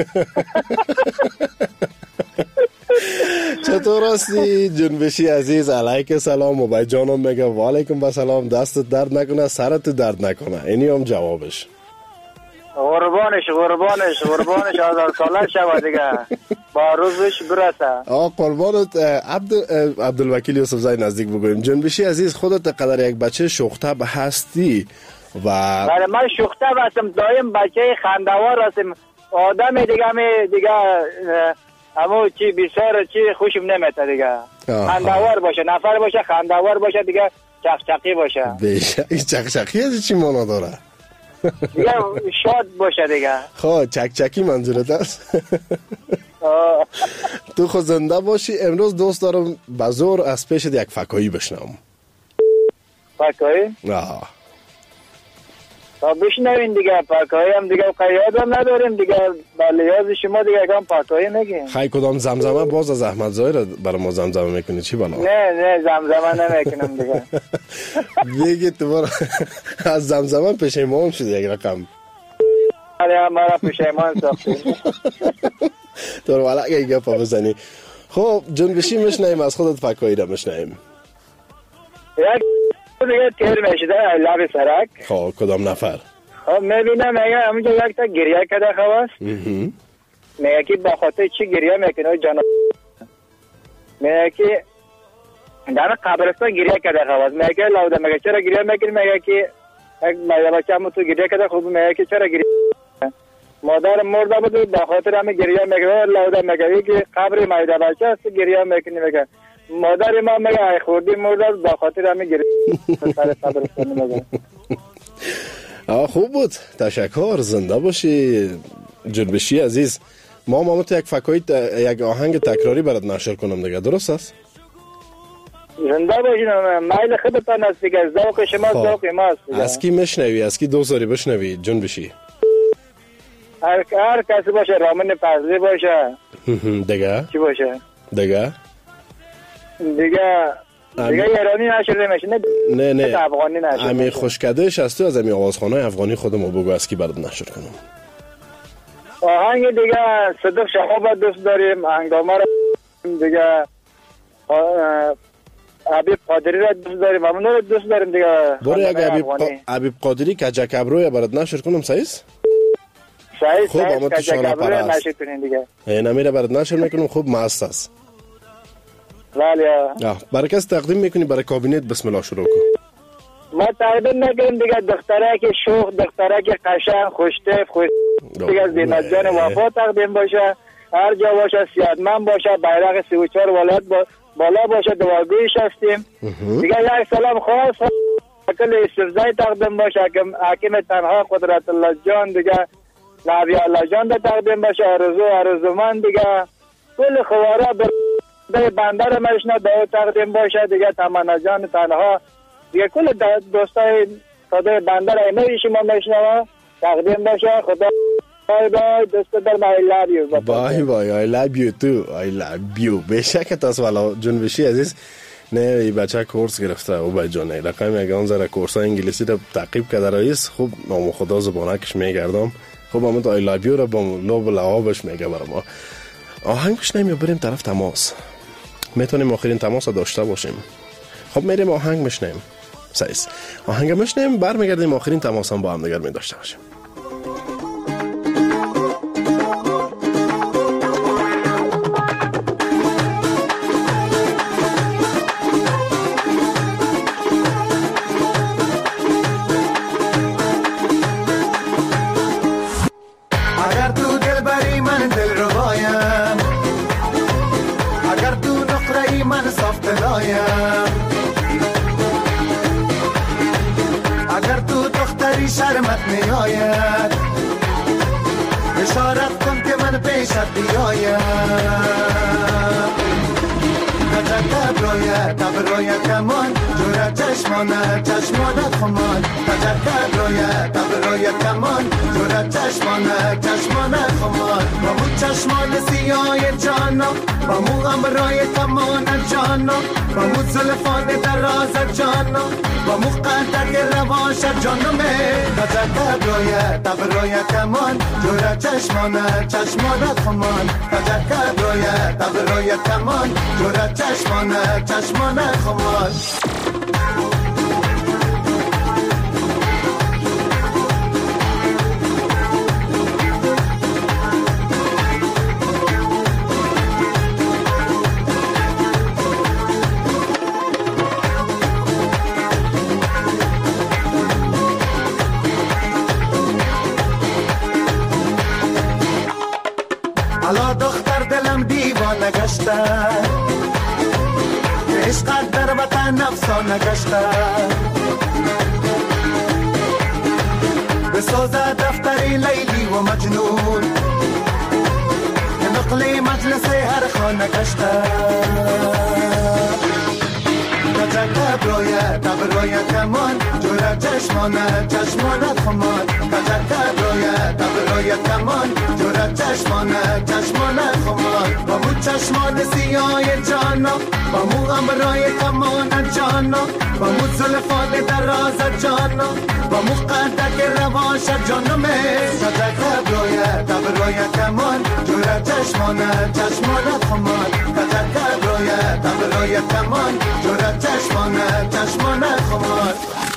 چطور هستی جنبشی عزیز؟ علیک سلام. و به جانم میگه و علیکم با سلام. دستت درد نکنه، سرت درد نکنه. اینی هم جوابش. قربانش قربانش قربانش هزار ساله شود دیگه، با روزش برسه. آه قربانت. عبد عبدالوکیل یوسفزئی نزدیک بگویم. جنبشی عزیز خودت قدر یک بچه شوخ‌طبع هستی و بله من شوخ‌طبع هستم، دایم بچه خندوار هستم، آدم دیگه می دیگه همو چی بسیار چی خوشم نمیاد دیگه. خندوار باشه، نفر باشه، خندوار باشه دیگه، چقچقی باشه. بیشک چقچقی از چی معنا داره؟ دیگه شاد باشه دیگه. خب چکچکی منظورت است؟ تو خود زنده باشی. امروز دوست دارم بزور از پیشت یک فکایی بشنم. فکایی؟ آه تا بشنوین دیگه. فکایی هم دیگه قیاد هم نداریم دیگه، بله یاد شما دیگه اگه هم فکایی نگیم. خیلی کدام زمزمه باز از احمد ظاهر برای ما زمزمه میکنی چی بلا؟ نه نه زمزمه نمیکنم دیگه. دیگه تو از زمزمه پشیمان شدی یک رقم. آره مرا پشیمان ساختیم. تو والا اگه گپا بزنی. خب جنبشی مشنیم، از خودت فکایی را مشنیم. یک دیگه تیر میشده لب سرک. خب کدام نفر؟ خب میبینم اگه همونجا یک تا گریه کده خواست. میگه که با خاطر چی گریه میکنه جانا، میگه که در قبرستان گریه کده خواست. میگه لوده میگه چرا گریه میکنی؟ میگه که یک مایه بچه همون تو گریه کده. خوب میگه که چرا گریه مادر مرده بود با خاطر همه گریه میکنه. لوده میگه که قبر مایه بچه است گریه میکنی. میگه مادر ما میگه ای خوردی مرده با خاطر همه گریه سر قبرستان میگه. آه خوب بود، تشکر. زنده باشی جنبشی عزیز. ما مامو تو یک فکایی یک آهنگ تکراری برات نشر کنم دیگه، درست است؟ زنده باشین. مایل خودتان است دیگه، ذوق شما ذوق ماست دیگه. از کی میشنوی؟ از کی دوست داری بشنوی جنبشی؟ هر هر کسی باشه، رامین فضلی باشه. دیگه چی باشه؟ دیگه دیگه دیگه ایرانی نشده میشه نه نه نه افغانی نشده. امی خوشکدهش از تو از امی آوازخانه افغانی خودمو بگو از کی برات نشر کنم. آهنگ دیگه صدق شهاب دوست داریم، هنگامه رو دیگه حبیب قادری را دوست داریم، همون رو دوست داریم دیگه. برای اگه حبیب حبیب قادری کجک ابروی برات نشر کنم سایز؟ سایز خوب سایز کجک ابروی نشر کنیم دیگه. اینا میره برات نشر میکنم، خوب مست است. ولی برای کس تقدیم میکنی برای کابینت بسم الله شروع کن. ما تقدیم نکنیم دیگه، دختره که شوخ، دختره که قشنگ، خوشتف، خوش دیگه زینت جان وفا تقدیم باشه، هر جا باشه سیادمند باشه، بیرق سی و چهار ولایت با بالا باشه، دعاگویش هستیم دیگه. یک سلام خاص کل استفزای تقدیم باشه، حکیم تنها قدرت الله جان دیگه، نبی الله جان ده تقدیم باشه، آرزو آرزومند دیگه، کل خواره به بندر مشنا دعا تقدیم باشه دیگه، تمنا جان تنها دیگه، کل دوستای صدای بندر ایمه شما میشنوه تقدیم باشه. خدا بای بای دوست در ما I love you. بای بای I love you too. I love you. بشک تاس والا جنبشی عزیز نه ای بچه کورس گرفته او بای جان ای رقم اگه اون ذره کورس های انگلیسی رو تعقیب کرده رئیس خوب نام خدا زبانکش میگردم خوب همون تو I love you رو با لب لعابش میگه برای ما. آهنگش نمیم بریم طرف تماس، میتونیم آخرین تماس رو داشته باشیم. خب میریم آهنگ مشنیم سایس آهنگ مشنیم برمیگردیم آخرین تماس هم با هم دیگر می داشته باشیم. اگر تو دل بری من دل روایم، اگر تو نقره ای من صاف دلایم، اگر تو دختری شرمت میآید اشارت کن که من پیشت بیایم. تجرد رویت تب رویت کمان جور چشمانت چشمانت خمان، تجرد رویت تب رویت کمان جور چشمانت چشمانت خمان. با مو چشمان سیاه جانا، با مو امرای کمانت جانا، با مو زلفان درازت جانا، با مو قدک رواشت جانمه. تجرد رویت تب رویت کمان جور چشمانت چشمانت خمان، تجرد رویت تب رویت کمان جور چشمانه چشمانه خمان. الا دختر دلم دیوانه گشته، عشقت در وطن افسانه گشته، بسازه دفتری لیلی و مجنون، نقلی مجلس هر خانه گشته. تجرد رویت تب رویت کمان جور چشمانه چشمانت خمان، تجرد رویت تب رویت کمان جور چشمانه چشمانت خمان. با مو چشمان سیاه جانا، با مو امرای کمانت جانا، با مو زلفان درازت جانا، با مو قدک رواشت جانمه. تجرد رویت تب رویت کمان جور چشمانه چشمانت خمان، تجرد رویت تب رویت کمان جور چشمانه چشمانت خمان.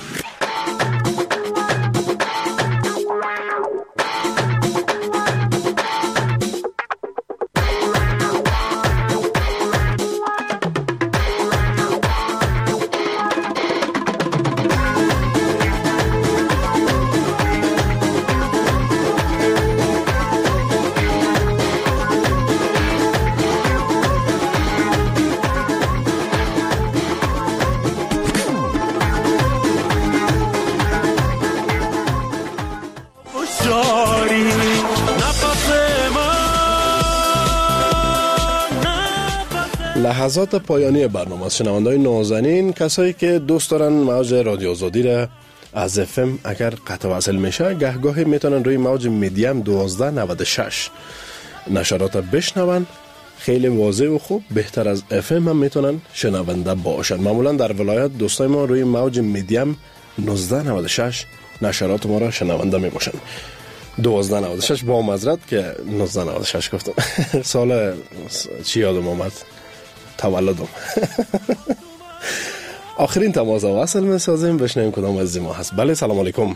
لحظات پایانی برنامه از شنونده‌های نازنین، کسایی که دوست دارن موج رادیو آزادی را از اف ام اگر قطع وصل میشه گهگاهی میتونن روی موج میدیم دوازده نود و شش نشرات بشنون. خیلی واضح و خوب بهتر از اف ام هم میتونن شنونده باشن. معمولا در ولایت دوستای ما روی موج میدیم نوزده نود و شش نشرات ما را شنونده می باشن. دوازده نود و شش با معذرت که نوزده نود و شش گفتم. سال چی یادم آمد؟ تولدم. آخرین تماس وصل می سازیم، بشنویم کدام از ما هست. بله سلام علیکم.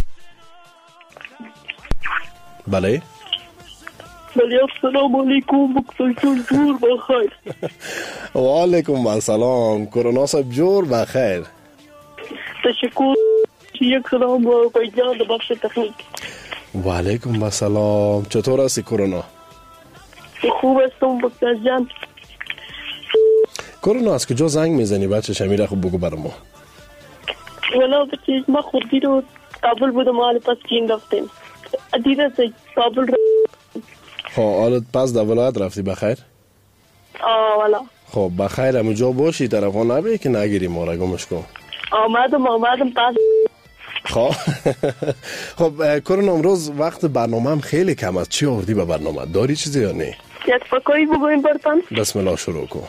بله بله السلام علیکم بکسل جون جور بخیر. و علیکم السلام کرونا صاحب جور بخیر. تشکر. یک سلام با بیجان بخش تکنیک. و علیکم السلام. چطور هستی کرونا؟ خوب هستم بکسل جان. کرونا از کجا زنگ میزنی بچه شمیره؟ خوب بگو برای ما. ولی بچه ما خودی رو کابل بودم حال پس چین رفتیم دیده سے کابل خب حالت پس در ولایت رفتی بخیر؟ آه والا خب بخیر همونجا باشی طرفا نبی که نگیری ما را گمش کن. آمدم آمدم پس خب خب کرونا امروز وقت برنامه هم خیلی کم است. چی آوردی به برنامه؟ داری چیزی یا نه؟ یک فکایی بگویم برتن. بسم الله شروع کن.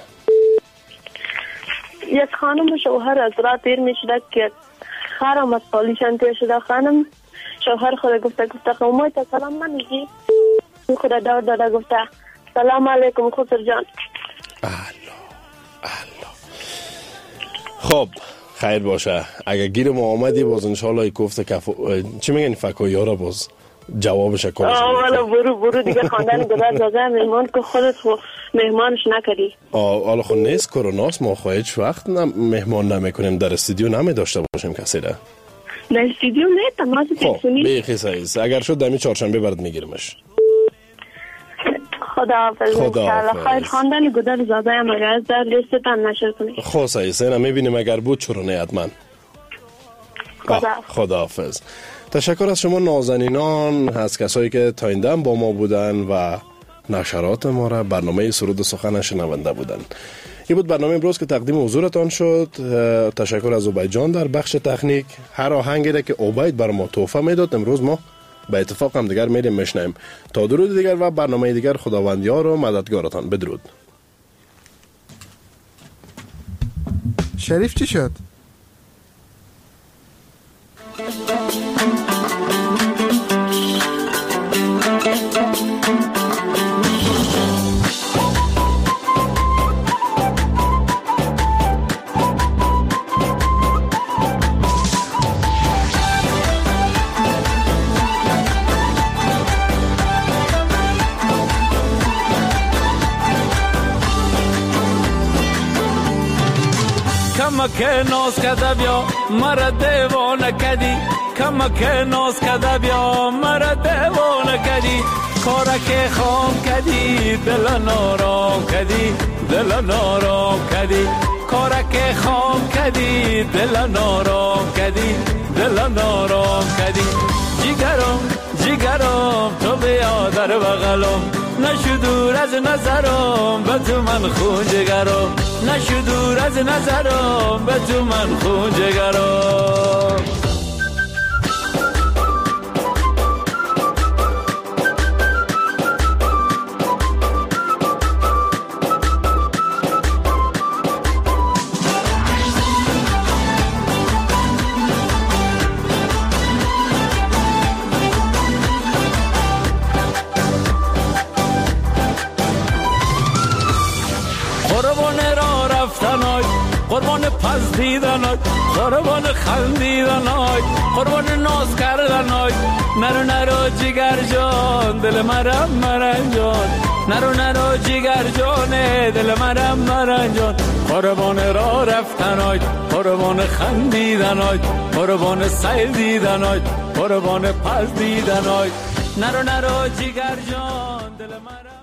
یک خانم شوهر از راه دیر می شده که خرم از پالیشن تیر شده. خانم شوهر خود گفته گفته قومای تا سلام منیگی خود دور داده گفته سلام علیکم خسر جان. الله الله. خب خیر باشه. اگر گیر ما آمدی باز انشالله گفته کف چی میگن فکایی ها را باز جوابش کنش. آه والا برو برو دیگه خواندن گذار داده مهمان که خودت مهمانش نکردی. آه حالا خود نیست کروناست ما خواهد هیچ وقت مهمان نمیکنیم در استودیو نمی داشته باشیم کسی را. در استودیو نه تماس تلفنی. بیخی سعیز اگر شد دمی چهارشنبه برات میگیرمش. خداحافظ. خداحافظ. خیر خواندن گذار زاده هم اگر از در لیستتان نشر کنی. خب سعیز اینا میبینیم اگر بود چرا نه حتما. خداحافظ. تشکر از شما نازنینان، از کسایی که تا این دم با ما بودن و نشرات ما را برنامه سرود سخن شنونده بودن. این بود برنامه امروز که تقدیم حضورتان شد. تشکر از عبید جان در بخش تکنیک. هر آهنگی را که عبید بر ما تحفه میداد امروز ما به اتفاق هم دیگر میریم میشنیم. تا درود دیگر و برنامه دیگر خداوندیار و مددگارتان. بدرود. شریف چی شد؟ کمک ناز کده بیا مرا دیوانه کدی کمک ناز کده بیا مرا دیوانه کدی کارک خام کدی دل نارام کدی دل نارام کدی کارک خام کدی دل نارام کدی دل نارام کدی جگرم جگرم تو بیا در بغلم نشو دور از نظرم به تو من خون جگرم نشو دور از نظرم به تو من خون جگرم قربان پس دیدنای قربان خندیدنای قربان ناز کردنای نرو نرو جگر جان دل مرم مرن جان نرو نرو جگر جان دل مرم مرن جان قربان را رفتنای قربان خندیدنای قربان سیل دیدنای قربان پس دیدنای نرو نرو جگر جان دل مرم